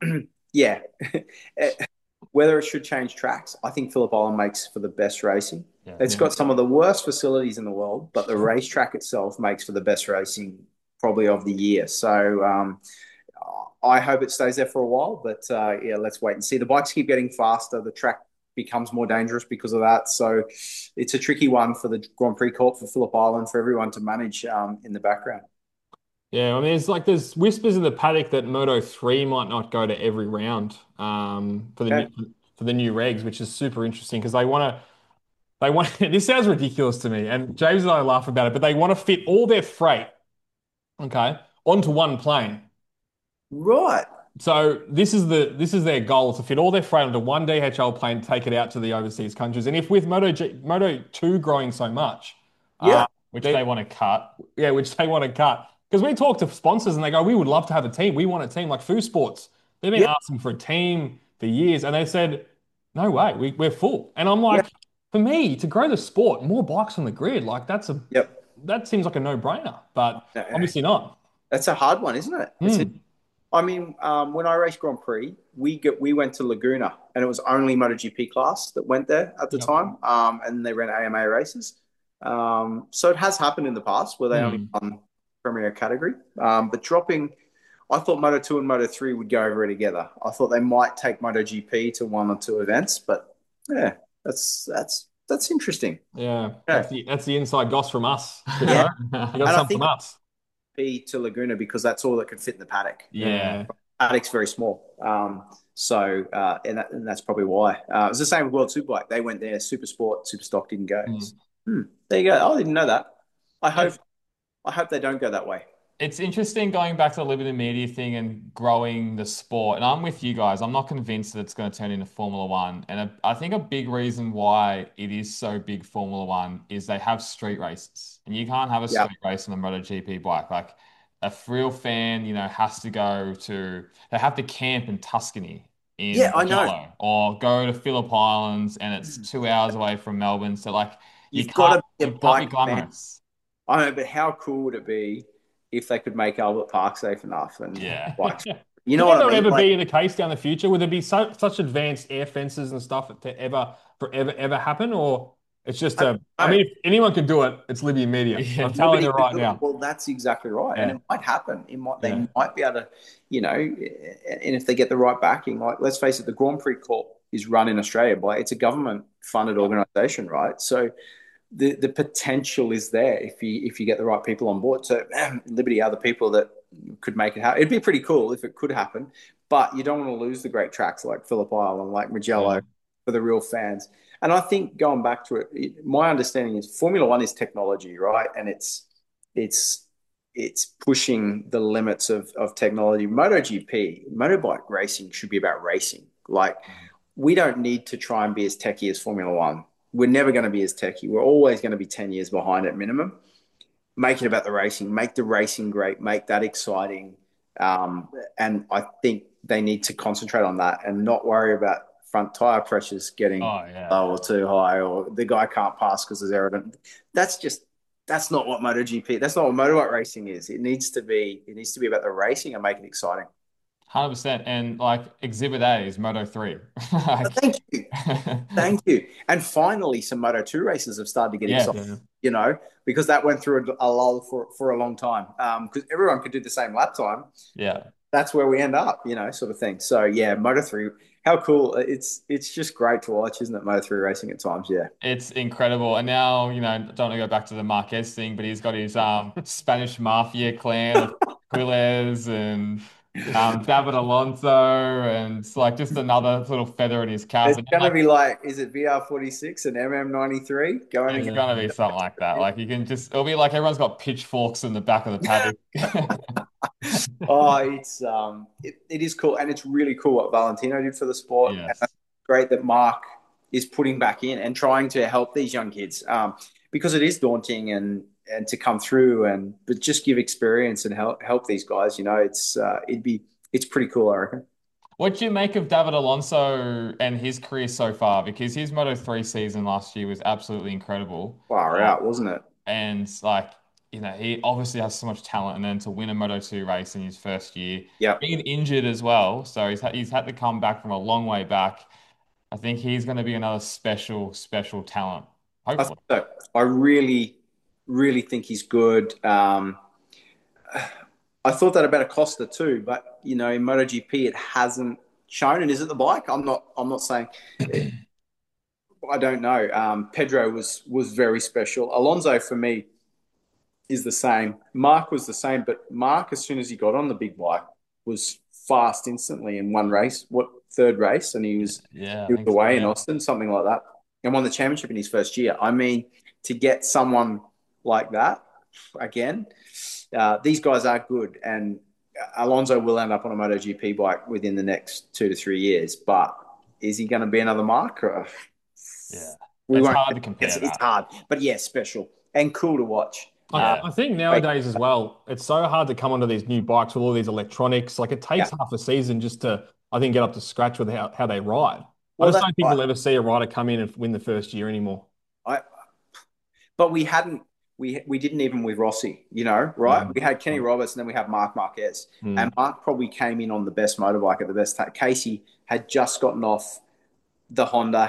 Speaker 5: whether it should change tracks, I think Phillip Island makes for the best racing. Yeah. It's got some of the worst facilities in the world, but the racetrack itself makes for the best racing probably of the year. So I hope it stays there for a while, but let's wait and see. The bikes keep getting faster. The track becomes more dangerous because of that. So it's a tricky one for the Grand Prix Corp, for Phillip Island, for everyone to manage in the background.
Speaker 6: Yeah, I mean, there's whispers in the paddock that Moto3 might not go to every round for the new regs, which is super interesting because they want this sounds ridiculous to me, and James and I laugh about it, but they want to fit all their freight, onto one plane.
Speaker 5: Right.
Speaker 6: So this is their goal, to fit all their freight onto one DHL plane, take it out to the overseas countries. And if with Moto2 growing so much, which they want to cut, because we talk to sponsors and they go, we would love to have a team. We want a team like Foo Sports. They've been asking for a team for years, and they said, no way, we're full. And I'm like, for me, to grow the sport, more bikes on the grid, like that seems like a no-brainer, but obviously not.
Speaker 5: That's a hard one, isn't it? I mean, when I raced Grand Prix, we went to Laguna, and it was only MotoGP class that went there at the time, and they ran AMA races. So it has happened in the past where they only run premier category. But I thought Moto2 and Moto3 would go over together. I thought they might take MotoGP to one or two events, but yeah, that's interesting.
Speaker 6: Yeah, that's the inside goss from us. You
Speaker 5: Yeah.
Speaker 6: got something from us.
Speaker 5: To Laguna because that's all that could fit in the paddock.
Speaker 6: Yeah.
Speaker 5: Paddock's very small. And that's probably why. It was the same with World Superbike. They went there, Super Sport, Super Stock didn't go. There you go. Oh, I didn't know that. I hope they don't go that way.
Speaker 4: It's interesting going back to the limited media thing and growing the sport. And I'm with you guys. I'm not convinced that it's going to turn into Formula One. And I think a big reason why it is so big Formula One is they have street races. And you can't have a street race on a MotoGP bike. Like a real fan, has to they have to camp in Tuscany in Mugello, or go to Phillip Islands and it's 2 hours away from Melbourne. So like
Speaker 5: you've got to be a
Speaker 4: bike fan.
Speaker 5: I know, but how cool would it be if they could make Albert Park safe enough and bikes? You know what I mean?
Speaker 6: That would ever be the case down the future? Would there be such advanced air fences and stuff to ever happen? Or it's just I mean, if anyone could do it, it's Libyan Media. I'm telling you right now.
Speaker 5: Well, that's exactly right. And it might happen. They might be able to, and if they get the right backing, like let's face it, the Grand Prix Corp is run in Australia it's a government funded organization, right? So the potential is there if you get the right people on board. So Liberty are the people that could make it happen. It'd be pretty cool if it could happen, but you don't want to lose the great tracks like Phillip Island, like Mugello for the real fans. And I think going back to it, my understanding is Formula One is technology, right? And it's pushing the limits of technology. MotoGP, motorbike racing should be about racing. Like we don't need to try and be as techie as Formula One. We're never going to be as techie. We're always going to be 10 years behind at minimum. Make it about the racing. Make the racing great. Make that exciting. And I think they need to concentrate on that and not worry about front tire pressures getting low or too high, or the guy can't pass because there's aerodynamic. That's not what MotoGP. That's not what motorbike racing is. It needs to be about the racing and make it exciting.
Speaker 4: 100%. And like Exhibit A is Moto3.
Speaker 5: Thank you. And finally, some Moto2 races have started to get exciting, because that went through a lull for a long time. Because everyone could do the same lap time.
Speaker 4: Yeah.
Speaker 5: That's where we end up, sort of thing. So yeah, Moto3, how cool. It's just great to watch, isn't it? Moto3 racing at times. Yeah.
Speaker 4: It's incredible. And now, don't want to go back to the Marquez thing, but he's got his Spanish Mafia clan of Quiles and David Alonso, and it's like just another little feather in his cap.
Speaker 5: It's going to be like, is it VR46 and MM93?
Speaker 4: It's going to be something like that. Like it'll be like everyone's got pitchforks in the back of the paddock.
Speaker 5: It is cool, and it's really cool what Valentino did for the sport.
Speaker 4: Yes.
Speaker 5: And it's great that Mark is putting back in and trying to help these young kids, because it is daunting and to come through but just give experience and help these guys. It's pretty cool, I reckon.
Speaker 4: What do you make of David Alonso and his career so far? Because his Moto3 season last year was absolutely incredible.
Speaker 5: Far out, wasn't it?
Speaker 4: And he obviously has so much talent, and then to win a Moto2 race in his first year, being injured as well. So he's had to come back from a long way back. I think he's going to be another special talent. Hopefully.
Speaker 5: I really, really think he's good. I thought that about Acosta too, but in MotoGP it hasn't shown. And is it the bike? I'm not saying. I don't know. Pedro was very special. Alonso for me is the same. Mark was the same, but Mark, as soon as he got on the big bike, was fast instantly in one race. Third race, and he was away in Austin, something like that, and won the championship in his first year. I mean, to get someone like that again, these guys are good, and Alonso will end up on a MotoGP bike within the next 2 to 3 years. But is he going to be another Mark?
Speaker 4: It's hard to compare.
Speaker 5: It's hard, but yeah, special and cool to watch.
Speaker 4: Yeah.
Speaker 6: I think nowadays as well, it's so hard to come onto these new bikes with all these electronics. Like it takes half a season just to, I think, get up to scratch with how they ride. I
Speaker 5: Well,
Speaker 6: just
Speaker 5: that's
Speaker 6: don't think
Speaker 5: right.
Speaker 6: we'll ever see a rider come in and win the first year anymore.
Speaker 5: I, but we hadn't. We didn't even with Rossi, right? We had Kenny Roberts and then we had Mark Marquez. And Mark probably came in on the best motorbike at the best time. Casey had just gotten off the Honda.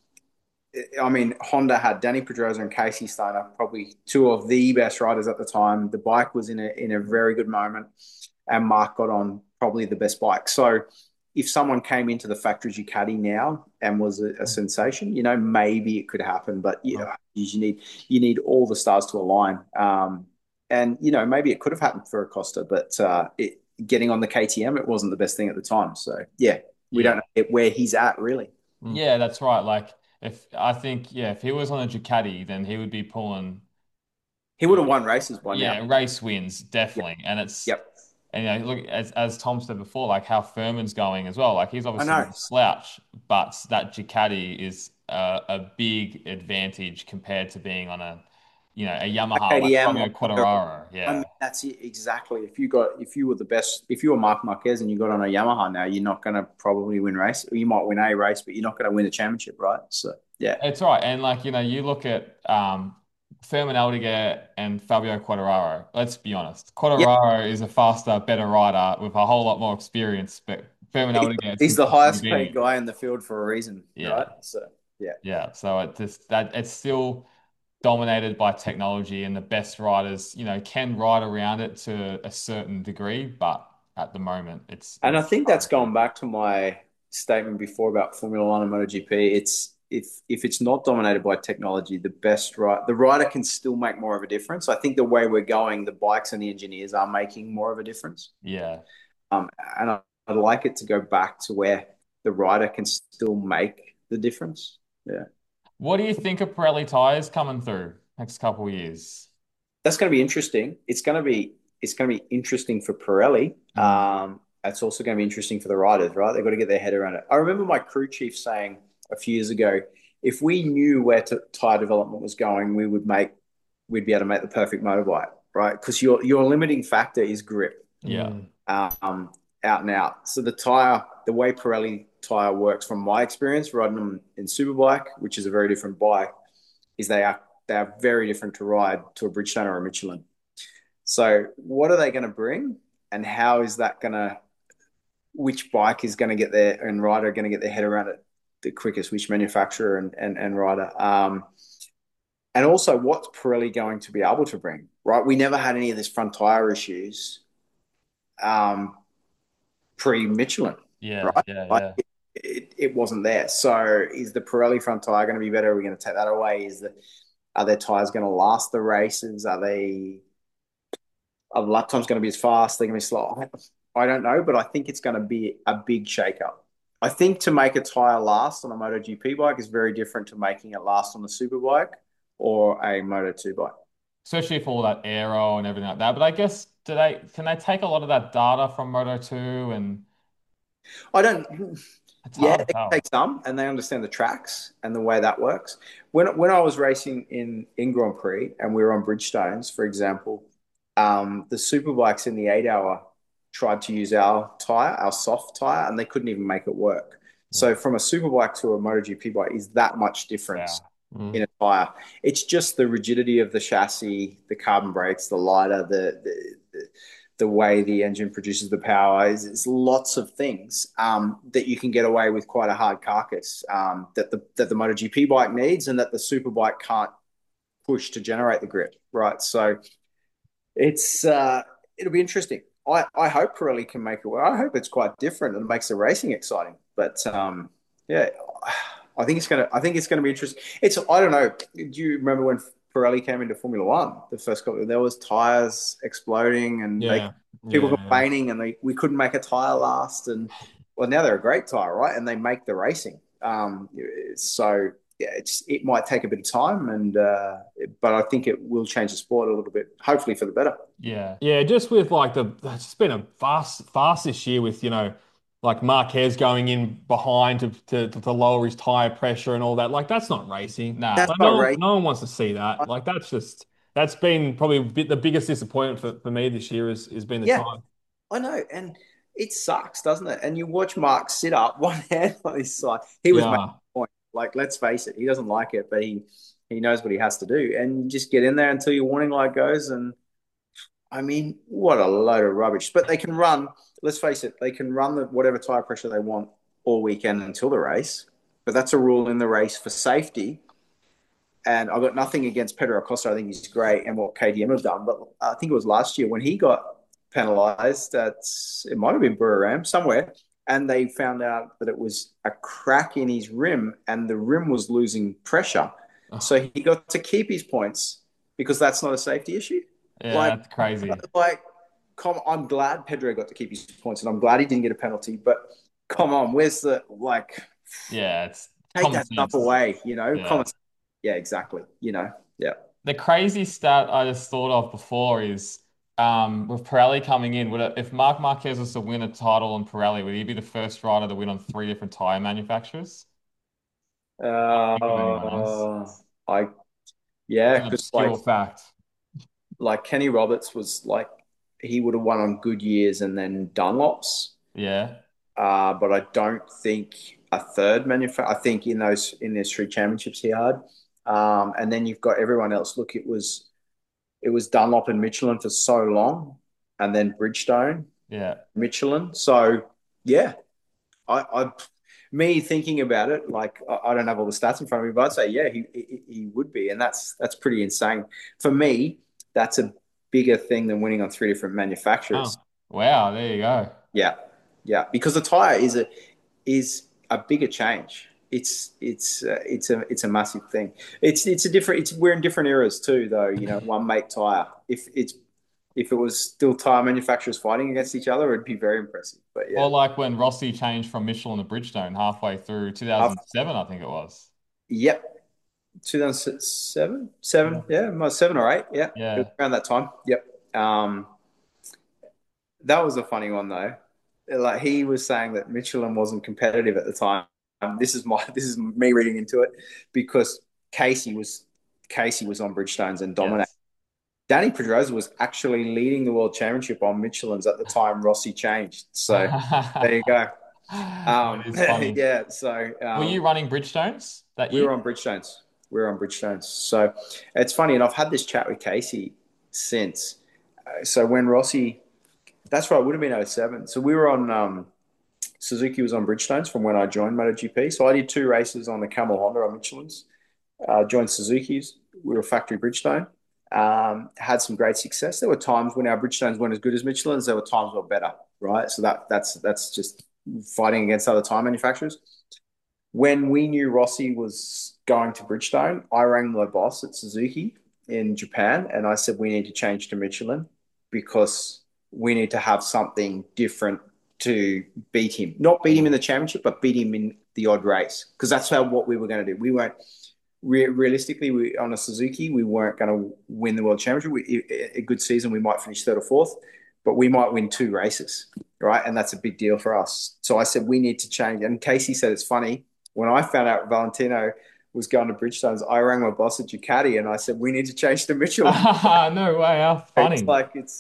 Speaker 5: I mean, Honda had Danny Pedrosa and Casey Stoner, probably two of the best riders at the time. The bike was in a very good moment, and Mark got on probably the best bike. So, if someone came into the factory Ducati now and was a sensation, maybe it could happen. But you need all the stars to align. And maybe it could have happened for Acosta, but getting on the KTM, it wasn't the best thing at the time. So we don't know where he's at really.
Speaker 4: Yeah, that's right. Like if he was on a Ducati, then he would be pulling.
Speaker 5: He would have won races by now.
Speaker 4: Yeah, race wins definitely, and it's and look as Tom said before, like how Furman's going as well. Like he's obviously a slouch, but that Ducati is a big advantage compared to being on a Yamaha,
Speaker 5: KTM,
Speaker 4: like Quartararo. Yeah,
Speaker 5: I mean, that's it exactly. If you were the best, if you were Marc Marquez and you got on a Yamaha now, you're not going to probably win race. Or you might win a race, but you're not going to win the championship, right? So
Speaker 4: it's right. And you look at Fermin Aldeguer and Fabio Quartararo. Let's be honest, Quartararo is a faster, better rider with a whole lot more experience, but Fermin Aldeguer,
Speaker 5: he's the highest paid guy in the field for a reason, right? So
Speaker 4: so it's still dominated by technology, and the best riders, can ride around it to a certain degree, but at the moment
Speaker 5: I think that's going back to my statement before about Formula One and MotoGP. It's if it's not dominated by technology, the rider can still make more of a difference. I think the way we're going, the bikes and the engineers are making more of a difference.
Speaker 4: Yeah.
Speaker 5: And I'd like it to go back to where the rider can still make the difference. Yeah.
Speaker 4: What do you think of Pirelli tires coming through next couple of years?
Speaker 5: That's going to be interesting. It's going to be interesting for Pirelli. It's also going to be interesting for the riders, right? They've got to get their head around it. I remember my crew chief saying a few years ago, if we knew where tire development was going, we'd be able to make the perfect motorbike, right? Because your limiting factor is grip.
Speaker 4: Yeah.
Speaker 5: Out and out. So the way Pirelli tire works, from my experience riding them in Superbike, which is a very different bike, is they are very different to ride to a Bridgestone or a Michelin. So what are they going to bring, and how is that going to? Which bike is going to get there, and rider are going to get their head around it the quickest? Which manufacturer and rider? And also, what's Pirelli going to be able to bring? Right, we never had any of this front tire issues. Pre-Michelin.
Speaker 4: Yeah,
Speaker 5: right? It wasn't there. So is the Pirelli front tire going to be better? Are we going to take that away? Are their tires going to last the races? Are the lap times going to be as fast? They're going to be slow? I don't know, but I think it's going to be a big shake-up. I think to make a tire last on a MotoGP bike is very different to making it last on a Superbike or a Moto2 bike.
Speaker 4: Especially for all that aero and everything like that. But I guess can they take a lot of that data from Moto2 and
Speaker 5: I don't. Yeah, they can take some, and they understand the tracks and the way that works. When I was racing in Grand Prix and we were on Bridgestones, for example, the Superbikes in the 8 hour tried to use our soft tire, and they couldn't even make it work. So from a Superbike to a MotoGP bike is that much difference in a tire. It's just the rigidity of the chassis, the carbon brakes, the lighter, the way the engine produces the power. Is lots of things that you can get away with quite a hard carcass that the MotoGP bike needs, and that the Superbike can't push to generate the grip, right? So it'll be interesting. I hope Pirelli can make it work. I hope it's quite different and makes the racing exciting. But I think it's gonna be interesting. I don't know. Do you remember when Pirelli came into Formula One? The first couple, there was tires exploding and people complaining, and we couldn't make a tire last. And well, now they're a great tire, right? And they make the racing. So yeah, it might take a bit of time, but I think it will change the sport a little bit, hopefully for the better.
Speaker 6: Yeah. Just with it's been a fast this year with like Marquez going in behind to lower his tire pressure and all that. Like that's not racing.
Speaker 4: No,
Speaker 5: that's not racing.
Speaker 6: No one wants to see that. Like That's been probably the biggest disappointment for me this year has been the
Speaker 5: Yeah,
Speaker 6: time.
Speaker 5: I know. And it sucks, doesn't it? And you watch Mark sit up, one hand on his side. He was making
Speaker 4: Yeah.
Speaker 5: a point. Like, let's face it, he doesn't like it, but he knows what he has to do. And you just get in there until your warning light goes. And I mean, what a load of rubbish. But they can run, let's face it, they can run whatever tire pressure they want all weekend until the race. But that's a rule in the race for safety. And I've got nothing against Pedro Acosta. I think he's great and what KTM have done. But I think it was last year when he got penalised, it might have been Buriram somewhere, and they found out that it was a crack in his rim and the rim was losing pressure. So he got to keep his points because that's not a safety issue.
Speaker 4: Yeah, that's crazy.
Speaker 5: I'm glad Pedro got to keep his points and I'm glad he didn't get a penalty. But come on, where's the
Speaker 4: Yeah, it's
Speaker 5: take that stuff away,
Speaker 4: Yeah.
Speaker 5: Common sense. Yeah, exactly. Yeah.
Speaker 4: The crazy stat I just thought of before is with Pirelli coming in, if Marc Marquez was to win a title on Pirelli, would he be the first rider to win on 3 different tire manufacturers?
Speaker 5: Because
Speaker 4: Pure fact.
Speaker 5: Kenny Roberts was he would have won on Goodyears and then Dunlops.
Speaker 4: Yeah.
Speaker 5: But I don't think a third manufacturer. I think in those 3 championships he had, and then you've got everyone else. Look, it was Dunlop and Michelin for so long, and then Bridgestone, Michelin. So yeah, me thinking about it, I don't have all the stats in front of me, but I'd say yeah, he would be, and that's pretty insane for me. That's a bigger thing than winning on 3 different manufacturers.
Speaker 4: Oh, wow, there you go.
Speaker 5: Yeah, because the tire is a bigger change. It's a massive thing. We're in different eras too, though. One make tire. If it was still tire manufacturers fighting against each other, it'd be very impressive. But yeah,
Speaker 4: or like when Rossi changed from Michelin to Bridgestone halfway through 2007, I think it was.
Speaker 5: Yep, 2007, 7 or 8. Yeah,
Speaker 4: yeah,
Speaker 5: around that time. Yep. That was a funny one though. He was saying that Michelin wasn't competitive at the time. This is me reading into it because Casey was on Bridgestones and dominated. Yes. Danny Pedrosa was actually leading the world championship on Michelin's at the time Rossi changed. So there you go.
Speaker 4: Funny.
Speaker 5: Yeah. So
Speaker 4: were you running Bridgestones that year?
Speaker 5: We were on Bridgestones. So it's funny, and I've had this chat with Casey since. So when Rossi, that's right, it would have been 2007. So we were on. Suzuki was on Bridgestones from when I joined MotoGP. So I did 2 races on the Camel Honda on Michelin's. Joined Suzuki's. We were factory Bridgestone. Had some great success. There were times when our Bridgestones weren't as good as Michelin's. There were times we were better, right? So that's just fighting against other tire manufacturers. When we knew Rossi was going to Bridgestone, I rang my boss at Suzuki in Japan and I said, we need to change to Michelin because we need to have something different to beat him. Not beat him in the championship, but beat him in the odd race because that's what we were going to do. We weren't realistically on a Suzuki. We weren't going to win the world championship. A good season, we might finish 3rd or 4th, but we might win 2 races, right? And that's a big deal for us. So I said we need to change. And Casey said it's funny when I found out Valentino was going to Bridgestones, I rang my boss at Ducati and I said we need to change to Michelin.
Speaker 4: No way! How funny!
Speaker 5: It's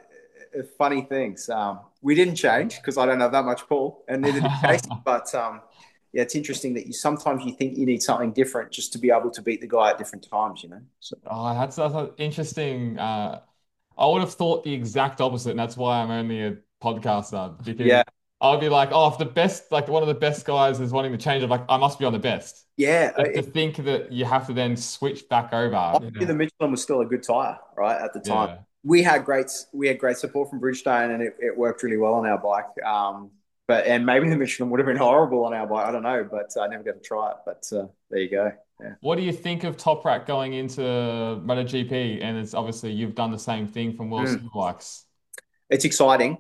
Speaker 5: funny things. We didn't change because I don't have that much pull, and neither did Casey. But it's interesting that sometimes you think you need something different just to be able to beat the guy at different times. So.
Speaker 4: That's interesting. I would have thought the exact opposite, and that's why I'm only a podcaster because I'd be like, if the best, one of the best guys is wanting to change, I must be on the best.
Speaker 5: Yeah.
Speaker 4: To think that you have to then switch back over.
Speaker 5: I think the Michelin was still a good tire, right, at the time. Yeah. We had great support from Bridgestone, and it worked really well on our bike. And maybe the Michelin would have been horrible on our bike. I don't know, but I never got to try it. But there you go. Yeah.
Speaker 4: What do you think of Toprak going into MotoGP? And it's obviously you've done the same thing from World Superbikes.
Speaker 5: It's exciting.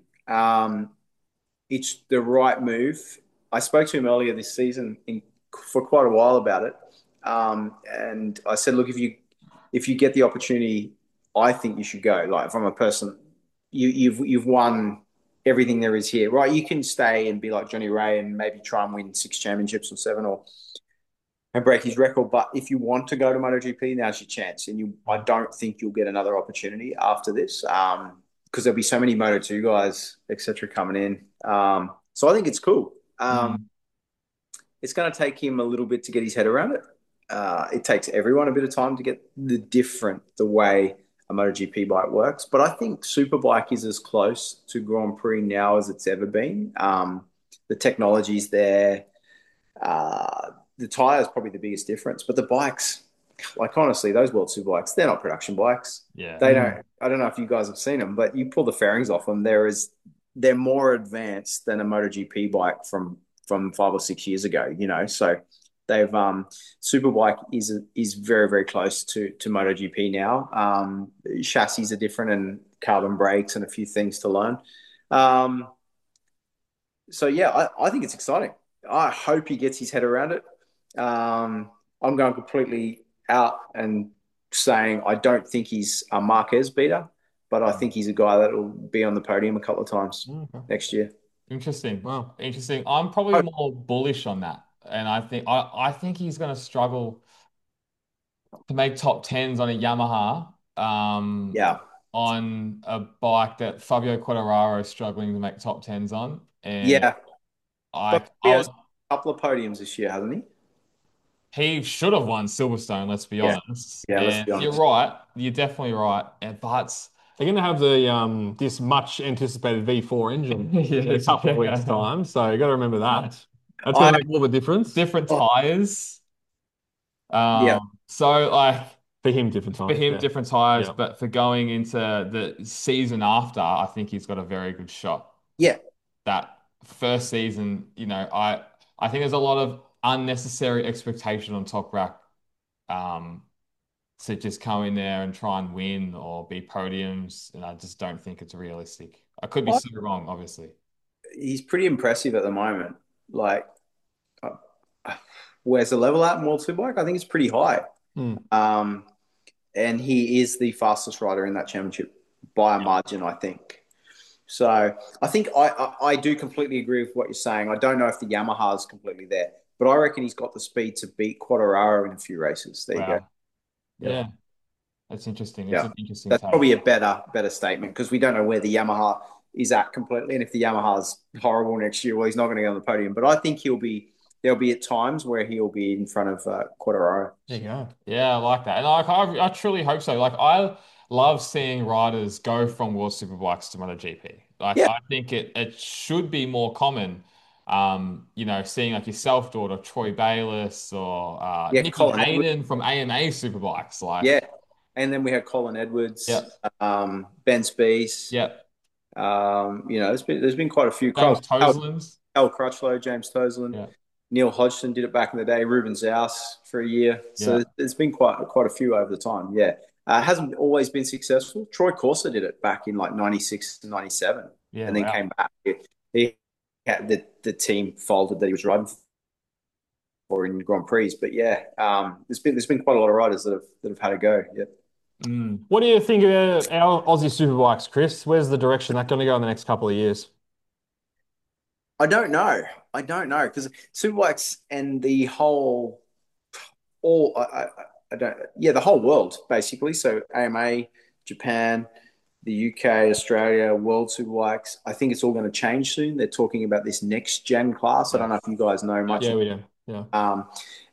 Speaker 5: It's the right move. I spoke to him earlier this season for quite a while about it, and I said, look, if you get the opportunity, I think you should go. From a person, you've won everything there is here, right? You can stay and be like Johnny Ray and maybe try and win 6 championships or 7, and break his record. But if you want to go to MotoGP, now's your chance. And I don't think you'll get another opportunity after this, because there'll be so many Moto2 guys, etc., coming in. So I think it's cool. It's going to take him a little bit to get his head around it. It takes everyone a bit of time to get the way a MotoGP bike works. But I think Superbike is as close to Grand Prix now as it's ever been. The technology's there. The tyre is probably the biggest difference. But the bikes, like honestly, those World Superbikes, they're not production bikes.
Speaker 8: Yeah.
Speaker 5: They don't. I don't know if you guys have seen them, but you pull the fairings off them. They're more advanced than a MotoGP bike from 5 or 6 years ago. So they've Superbike is very, very close to MotoGP now. Chassis are different and carbon brakes and a few things to learn. So yeah, I think it's exciting. I hope he gets his head around it. I'm going completely out and saying I don't think he's a Marquez beater, but I think he's a guy that will be on the podium a couple of times next year.
Speaker 8: Interesting. Wow. Interesting. I'm probably more bullish on that. And I think he's going to struggle to make top tens on a Yamaha. On a bike that Fabio Quartararo is struggling to make top tens on. And
Speaker 5: he has a couple of podiums this year, hasn't he?
Speaker 8: He should have won Silverstone, let's be honest.
Speaker 5: Yeah, let's be honest.
Speaker 8: You're right. You're definitely right. But
Speaker 6: they're going to have the this much anticipated V4 engine in a couple of weeks' time. So you got to remember that. That's going to make all the difference.
Speaker 8: Different tires. So
Speaker 6: for him, different tires.
Speaker 8: Different tires. Yeah. But for going into the season after, I think he's got a very good shot.
Speaker 5: Yeah.
Speaker 8: That first season, I think there's a lot of unnecessary expectation on Toprak to just come in there and try and win or be podiums, and I just don't think it's realistic. I could be so wrong, obviously.
Speaker 5: He's pretty impressive at the moment. Like, where's the level at in World Superbike? I think it's pretty high. And he is the fastest rider in that championship by a margin, I think. So I think I do completely agree with what you're saying. I don't know if the Yamaha is completely there, but I reckon he's got the speed to beat Quartararo in a few races. There you go.
Speaker 8: Yeah. That's interesting.
Speaker 5: Yeah.
Speaker 8: It's an interesting
Speaker 5: That's
Speaker 8: take.
Speaker 5: probably a better statement, because we don't know where the Yamaha is at completely. And if the Yamaha's horrible next year, well, he's not going to go on the podium. But I think there'll be at times where he'll be in front of Quartararo.
Speaker 6: There you go.
Speaker 8: Yeah, I like that. And I truly hope so. Like, I love seeing riders go from World Superbikes to MotoGP. I think it should be more common. Seeing like yourself, daughter Troy Bayliss, or Nicky Hayden from AMA Superbikes.
Speaker 5: And then we had Colin Edwards, Ben Spies. There's been quite a few.
Speaker 8: James Toseland.
Speaker 5: Al Crutchlow, James Toseland.
Speaker 8: Yeah.
Speaker 5: Neil Hodgson did it back in the day. Ruben Zaus for a year. So there's been quite a few over the time. Yeah. Hasn't always been successful. Troy Corser did it back in like 96 and 97. Yeah, and then came back. He had the team folded that he was riding for in Grand Prix. But there's been quite a lot of riders that have had a go. Yeah.
Speaker 6: What do you think of our Aussie Superbikes, Chris? Where's the direction that's going to go in the next couple of years?
Speaker 5: I don't know because Superbikes and the whole the whole world basically. So AMA, Japan, the UK, Australia, World Superbikes. I think it's all going to change soon. They're talking about this next gen class. I don't know if you guys know much.
Speaker 6: Yeah, we do. Yeah.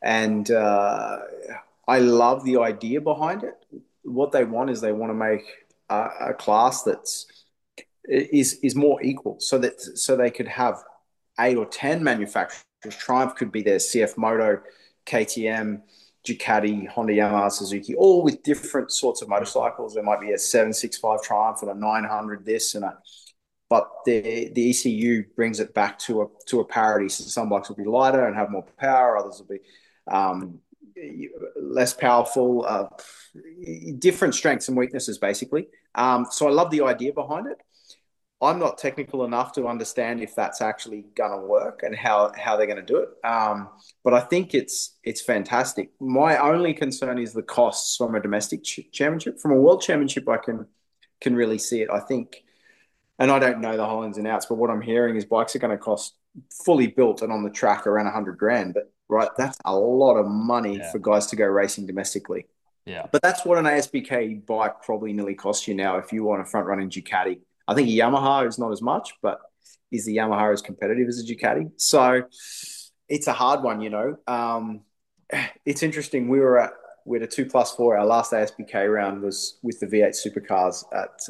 Speaker 5: I love the idea behind it. What they want is they want to make a class is more equal, so they could have 8 or 10 manufacturers. Triumph could be there, CF Moto, KTM, Ducati, Honda, Yamaha, Suzuki, all with different sorts of motorcycles. There might be a 765 Triumph and a 900 this and but the ECU brings it back to a parity. So some bikes will be lighter and have more power, others will be less powerful, different strengths and weaknesses basically. So I love the idea behind it. I'm not technical enough to understand if that's actually going to work and how they're going to do it. But I think it's fantastic. My only concern is the costs from a domestic championship. From a world championship, I can really see it. I think, and I don't know the whole ins and outs, but what I'm hearing is bikes are going to cost fully built and on the track around $100,000. But right? That's a lot of money
Speaker 4: Yeah.
Speaker 5: for guys to go racing domestically.
Speaker 4: Yeah.
Speaker 5: But that's what an ASBK bike probably nearly costs you now if you want a front running Ducati. I think a Yamaha is not as much, but is the Yamaha as competitive as a Ducati? So it's a hard one, you know. It's interesting. We had a 2+4. Our last ASBK round was with the V8 supercars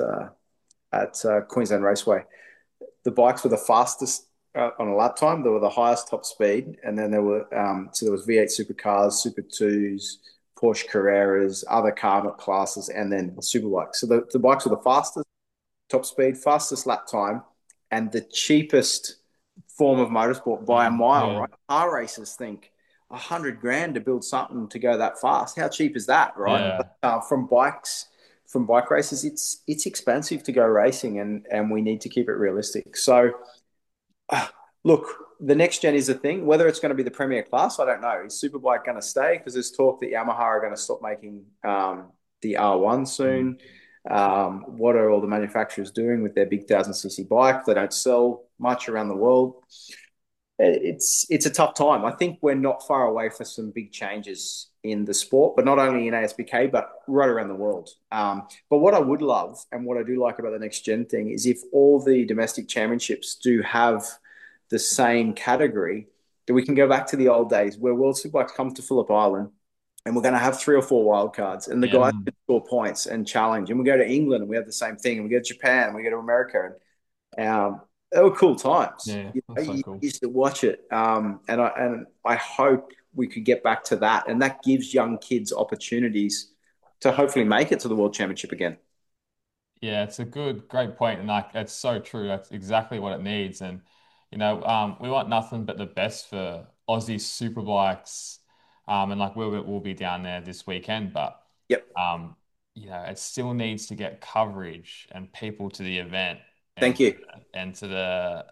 Speaker 5: at Queensland Raceway. The bikes were the fastest on a lap time. They were the highest top speed, and then there were so there was V8 supercars, Super Twos, Porsche Carreras, other car classes, and then superbikes. So the bikes were the fastest top speed, fastest lap time, and the cheapest form of motorsport by a mile. Right? Car racers think $100,000 to build something to go that fast. How cheap is that, right?
Speaker 4: Yeah.
Speaker 5: But, from bike races, it's expensive to go racing, and we need to keep it realistic. So, look, the next gen is a thing. Whether it's going to be the premier class, I don't know. Is Superbike going to stay? Because there's talk that Yamaha are going to stop making the R1 soon. What are all the manufacturers doing with their big 1,000cc bike? They don't sell much around the world. It's a tough time. I think we're not far away for some big changes in the sport, but not only in ASBK, but right around the world. But what I would love and what I do like about the next gen thing is if all the domestic championships do have the same category, that we can go back to the old days where World Superbike comes to Phillip Island and we're going to have 3 or 4 wild cards and the guys can score points and challenge. And we go to England and we have the same thing. And we go to Japan and we go to America. And they were cool times.
Speaker 6: Yeah,
Speaker 5: you used to watch it. And I hope we could get back to that. And that gives young kids opportunities to hopefully make it to the World Championship again.
Speaker 4: Yeah, it's a great point, and like it's so true. That's exactly what it needs. And we want nothing but the best for Aussie superbikes. And like we'll be down there this weekend, but
Speaker 5: yep.
Speaker 4: It still needs to get coverage and people to the event.
Speaker 5: Thank you.
Speaker 4: And to the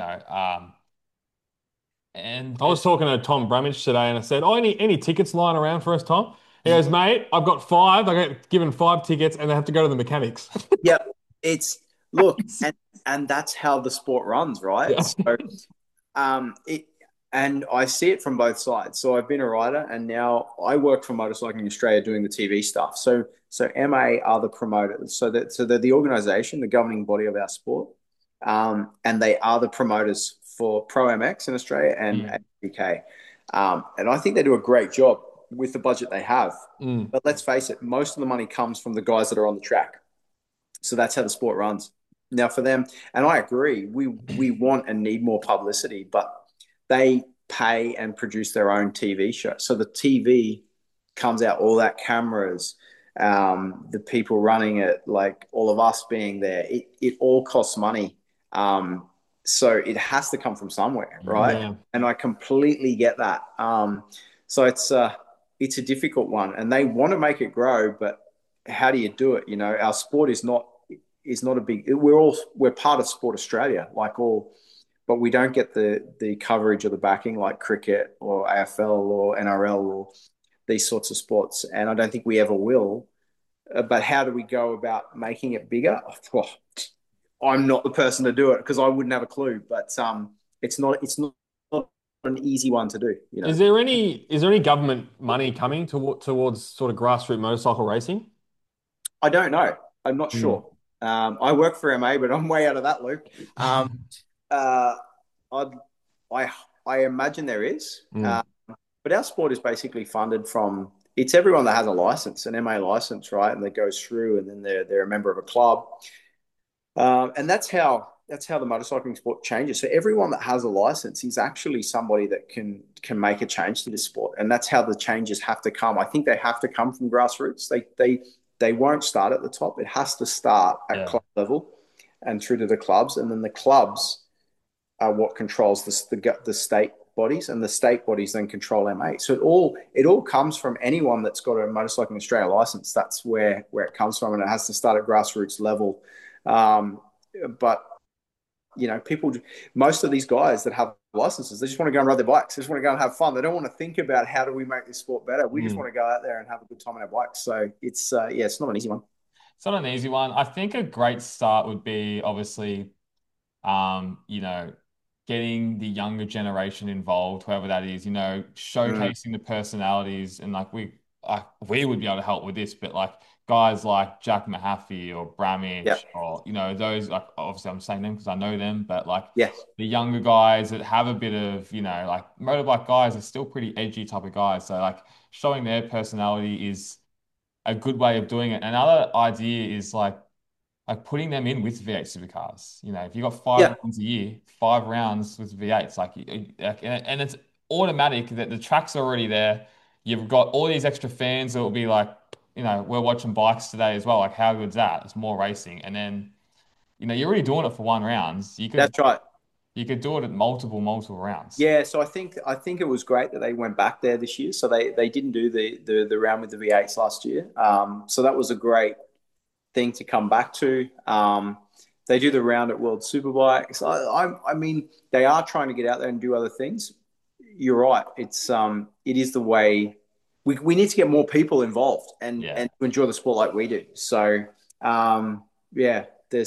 Speaker 4: and
Speaker 6: I was talking to Tom Bramage today, and I said, "Oh, any tickets lying around for us, Tom?" He goes, "Mate, I've got 5. I get given 5 tickets, and they have to go to the mechanics."
Speaker 5: Yeah, and that's how the sport runs, right? Yeah. So, and I see it from both sides. So I've been a rider, and now I work for Motorcycling Australia doing the TV stuff. So MA are the promoters. So they're the organisation, the governing body of our sport, and they are the promoters for Pro MX in Australia and ABK. And I think they do a great job with the budget they have. But let's face it, most of the money comes from the guys that are on the track. So that's how the sport runs. Now for them, and I agree, we want and need more publicity, but they pay and produce their own TV show. So the TV comes out, all that cameras, the people running it, like all of us being there, it all costs money. So it has to come from somewhere, right? Yeah. And I completely get that. So it's a difficult one, and they want to make it grow, but how do you do it? Our sport is not a big. We're part of Sport Australia, but we don't get the coverage or the backing like cricket or AFL or NRL or these sorts of sports, and I don't think we ever will. But how do we go about making it bigger? Oh, I'm not the person to do it because I wouldn't have a clue. But it's not an easy one to do.
Speaker 6: Is there any government money coming towards sort of grassroots motorcycle racing?
Speaker 5: I don't know. I'm not sure. I work for MA, but I'm way out of that loop. I imagine there is, but our sport is basically funded from. It's everyone that has a license, an MA license, right? And that goes through, and then they're a member of a club. And that's how the motorcycling sport changes. So everyone that has a license is actually somebody that can make a change to this sport, and that's how the changes have to come. I think they have to come from grassroots. They won't start at the top. It has to start at club level and through to the clubs, and then the clubs are what controls the state bodies, and the state bodies then control MA. So it all comes from anyone that's got a Motorcycling Australia license. That's where it comes from, and it has to start at grassroots level. But people, most of these guys that have licenses, they just want to go and ride their bikes. They just want to go and have fun. They don't want to think about how do we make this sport better. We just want to go out there and have a good time on our bikes. So it's it's not an easy one.
Speaker 4: It's not an easy one. I think a great start would be obviously, getting the younger generation involved, whoever that is, showcasing the personalities and we would be able to help with this, but like guys like Jack Mahaffey or
Speaker 5: Yeah.
Speaker 4: Bramich or those, like obviously I'm saying them because I know them, but like
Speaker 5: Yes.
Speaker 4: the younger guys that have a bit of, like motorbike guys are still pretty edgy type of guys. So like showing their personality is a good way of doing it. Another idea is like putting them in with V8 supercars. If you got five
Speaker 5: Yeah.
Speaker 4: rounds a year, 5 rounds with V8s, and it's automatic that the track's already there. You've got all these extra fans that will be like, we're watching bikes today as well. Like, how good's that? It's more racing, and then you're already doing it for 1 rounds.
Speaker 5: That's right.
Speaker 4: You could do it at multiple rounds.
Speaker 5: Yeah, so I think it was great that they went back there this year. So they didn't do the round with the V8s last year. So that was a great thing to come back to. They do the round at World Superbikes. I mean, they are trying to get out there and do other things. You're right. It is the way we need to get more people involved and to enjoy the sport like we do. So yeah,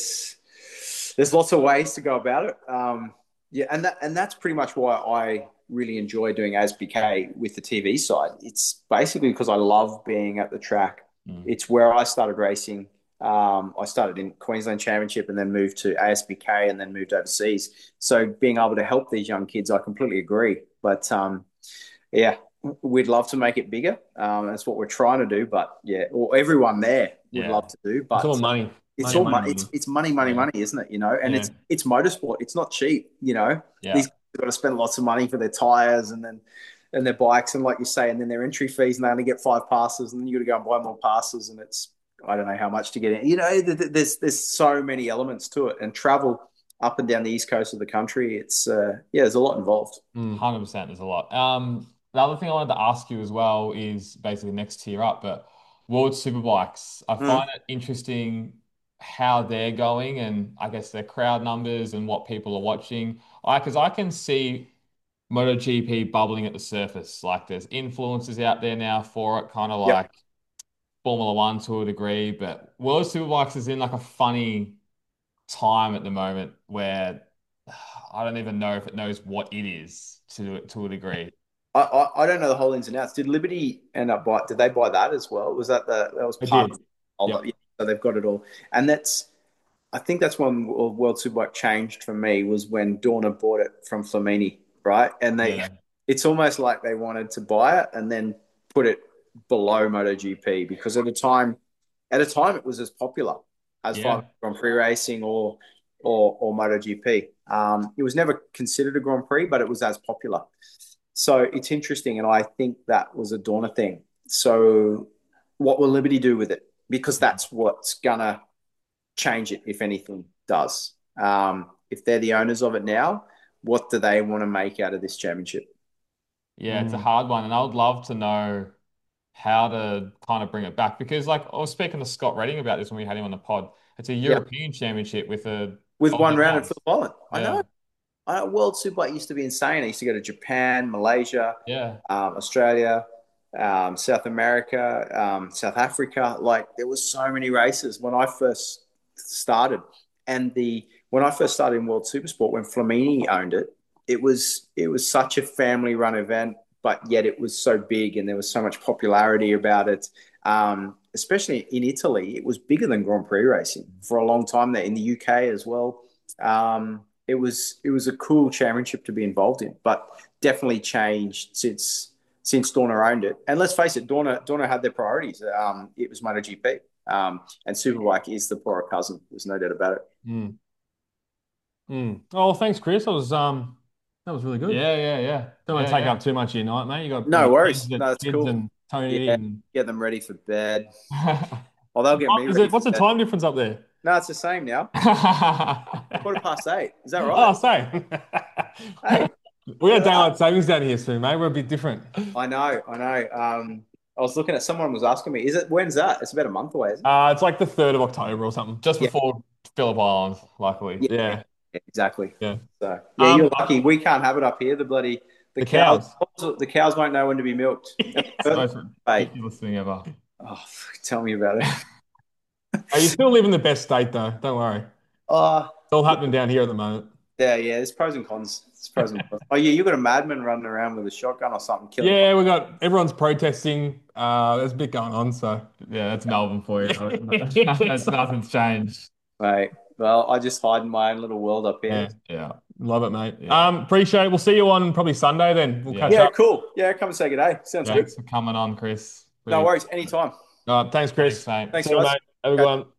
Speaker 5: there's lots of ways to go about it. Yeah, and that's pretty much why I really enjoy doing ASBK with the TV side. It's basically because I love being at the track. It's where I started racing. I started in Queensland Championship and then moved to ASBK and then moved overseas. So being able to help these young kids, I completely agree. But yeah, we'd love to make it bigger. That's what we're trying to do. But yeah, or everyone there would love to do. But
Speaker 6: it's all money.
Speaker 5: It's all money. It's money, isn't it? And it's motorsport. It's not cheap. These guys have got to spend lots of money for their tires and their bikes and like you say, and then their entry fees, and they only get 5 passes, and then you got to go and buy more passes, and it's I don't know how much to get in. There's so many elements to it, and travel up and down the east coast of the country. It's there's a lot involved.
Speaker 4: 100%, there's a lot. The other thing I wanted to ask you as well is basically next tier up, but World Superbikes. I find it interesting how they're going and I guess their crowd numbers and what people are watching. Because I can see MotoGP bubbling at the surface. Like there's influencers out there now for it, kind of like Formula One to a degree, but World Superbikes is in like a funny time at the moment where I don't even know if it knows what it is to a degree.
Speaker 5: I don't know the whole ins and outs. Did Liberty end up did they buy that as well? Was that was part of it? So they've got it all. And I think that's when World Superbike changed for me was when Dorna bought it from Flamini, right? And it's almost like they wanted to buy it and then put it below MotoGP because at a time it was as popular as Grand Prix racing or MotoGP. It was never considered a Grand Prix, but it was as popular. So it's interesting, and I think that was a Dorna thing. So what will Liberty do with it? Because that's what's gonna change it, if anything does. If they're the owners of it now, what do they want to make out of this championship?
Speaker 4: Yeah, it's a hard one, and I would love to know how to kind of bring it back because, like, I was speaking to Scott Redding about this when we had him on the pod. It's a European championship with
Speaker 5: 1 round at Phillip Island. I know. World Superbike used to be insane. I used to go to Japan, Malaysia, Australia, South America, South Africa. Like there was so many races when I first started. And when I first started in World Supersport, when Flamini owned it, it was such a family run event, but yet it was so big and there was so much popularity about it. Especially in Italy, it was bigger than Grand Prix racing for a long time there. In the UK as well. It was a cool championship to be involved in, but definitely changed since Dorna owned it. And let's face it, Dorna had their priorities. It was MotoGP, and Superbike is the poorer cousin. There's no doubt about it.
Speaker 6: Oh, thanks, Chris. That was really good.
Speaker 4: Yeah.
Speaker 6: Don't want to take up too much of your night, mate. You got
Speaker 5: no worries. No, that's
Speaker 6: kids
Speaker 5: cool.
Speaker 6: And Tony and
Speaker 5: get them ready for bed. Well, they'll get me.
Speaker 6: What's the time difference up there?
Speaker 5: No, it's the same now. 8:15. Is that right?
Speaker 6: Oh, same.
Speaker 5: Hey,
Speaker 6: we got daylight savings down here soon, mate. We're a bit different.
Speaker 5: I know. I was looking at someone was asking me, when's that? It's about a month away, isn't it?
Speaker 6: It's like the 3rd of October or something.
Speaker 4: Just before Phillip Island, luckily.
Speaker 6: Yeah,
Speaker 5: exactly.
Speaker 6: Yeah.
Speaker 5: So you're lucky. We can't have it up here. The cows. The cows won't know when to be milked.
Speaker 4: It's the most ridiculous thing ever.
Speaker 5: Oh, tell me about it.
Speaker 6: You still live in the best state, though. Don't worry. It's all happening down here at the moment.
Speaker 5: Yeah, there's pros and cons. It's pros and cons. Oh, yeah, you got a madman running around with a shotgun or something. Killing
Speaker 6: Yeah, we got everyone's protesting. There's a bit going on, so
Speaker 4: Yeah, that's Melbourne for you. Nothing's changed.
Speaker 5: Mate, well, I just hide in my own little world up here.
Speaker 4: Yeah.
Speaker 6: love it, mate.
Speaker 4: Yeah.
Speaker 6: Appreciate it. We'll see you on probably Sunday then. We'll catch
Speaker 5: Yeah,
Speaker 6: up.
Speaker 5: cool. Yeah, come and say good day. Sounds good.
Speaker 4: Thanks for coming on, Chris.
Speaker 5: No worries. Anytime.
Speaker 6: Thanks, Chris.
Speaker 4: Thanks, mate.
Speaker 5: Thanks,
Speaker 6: See you,
Speaker 5: guys.
Speaker 6: mate. Have a good one.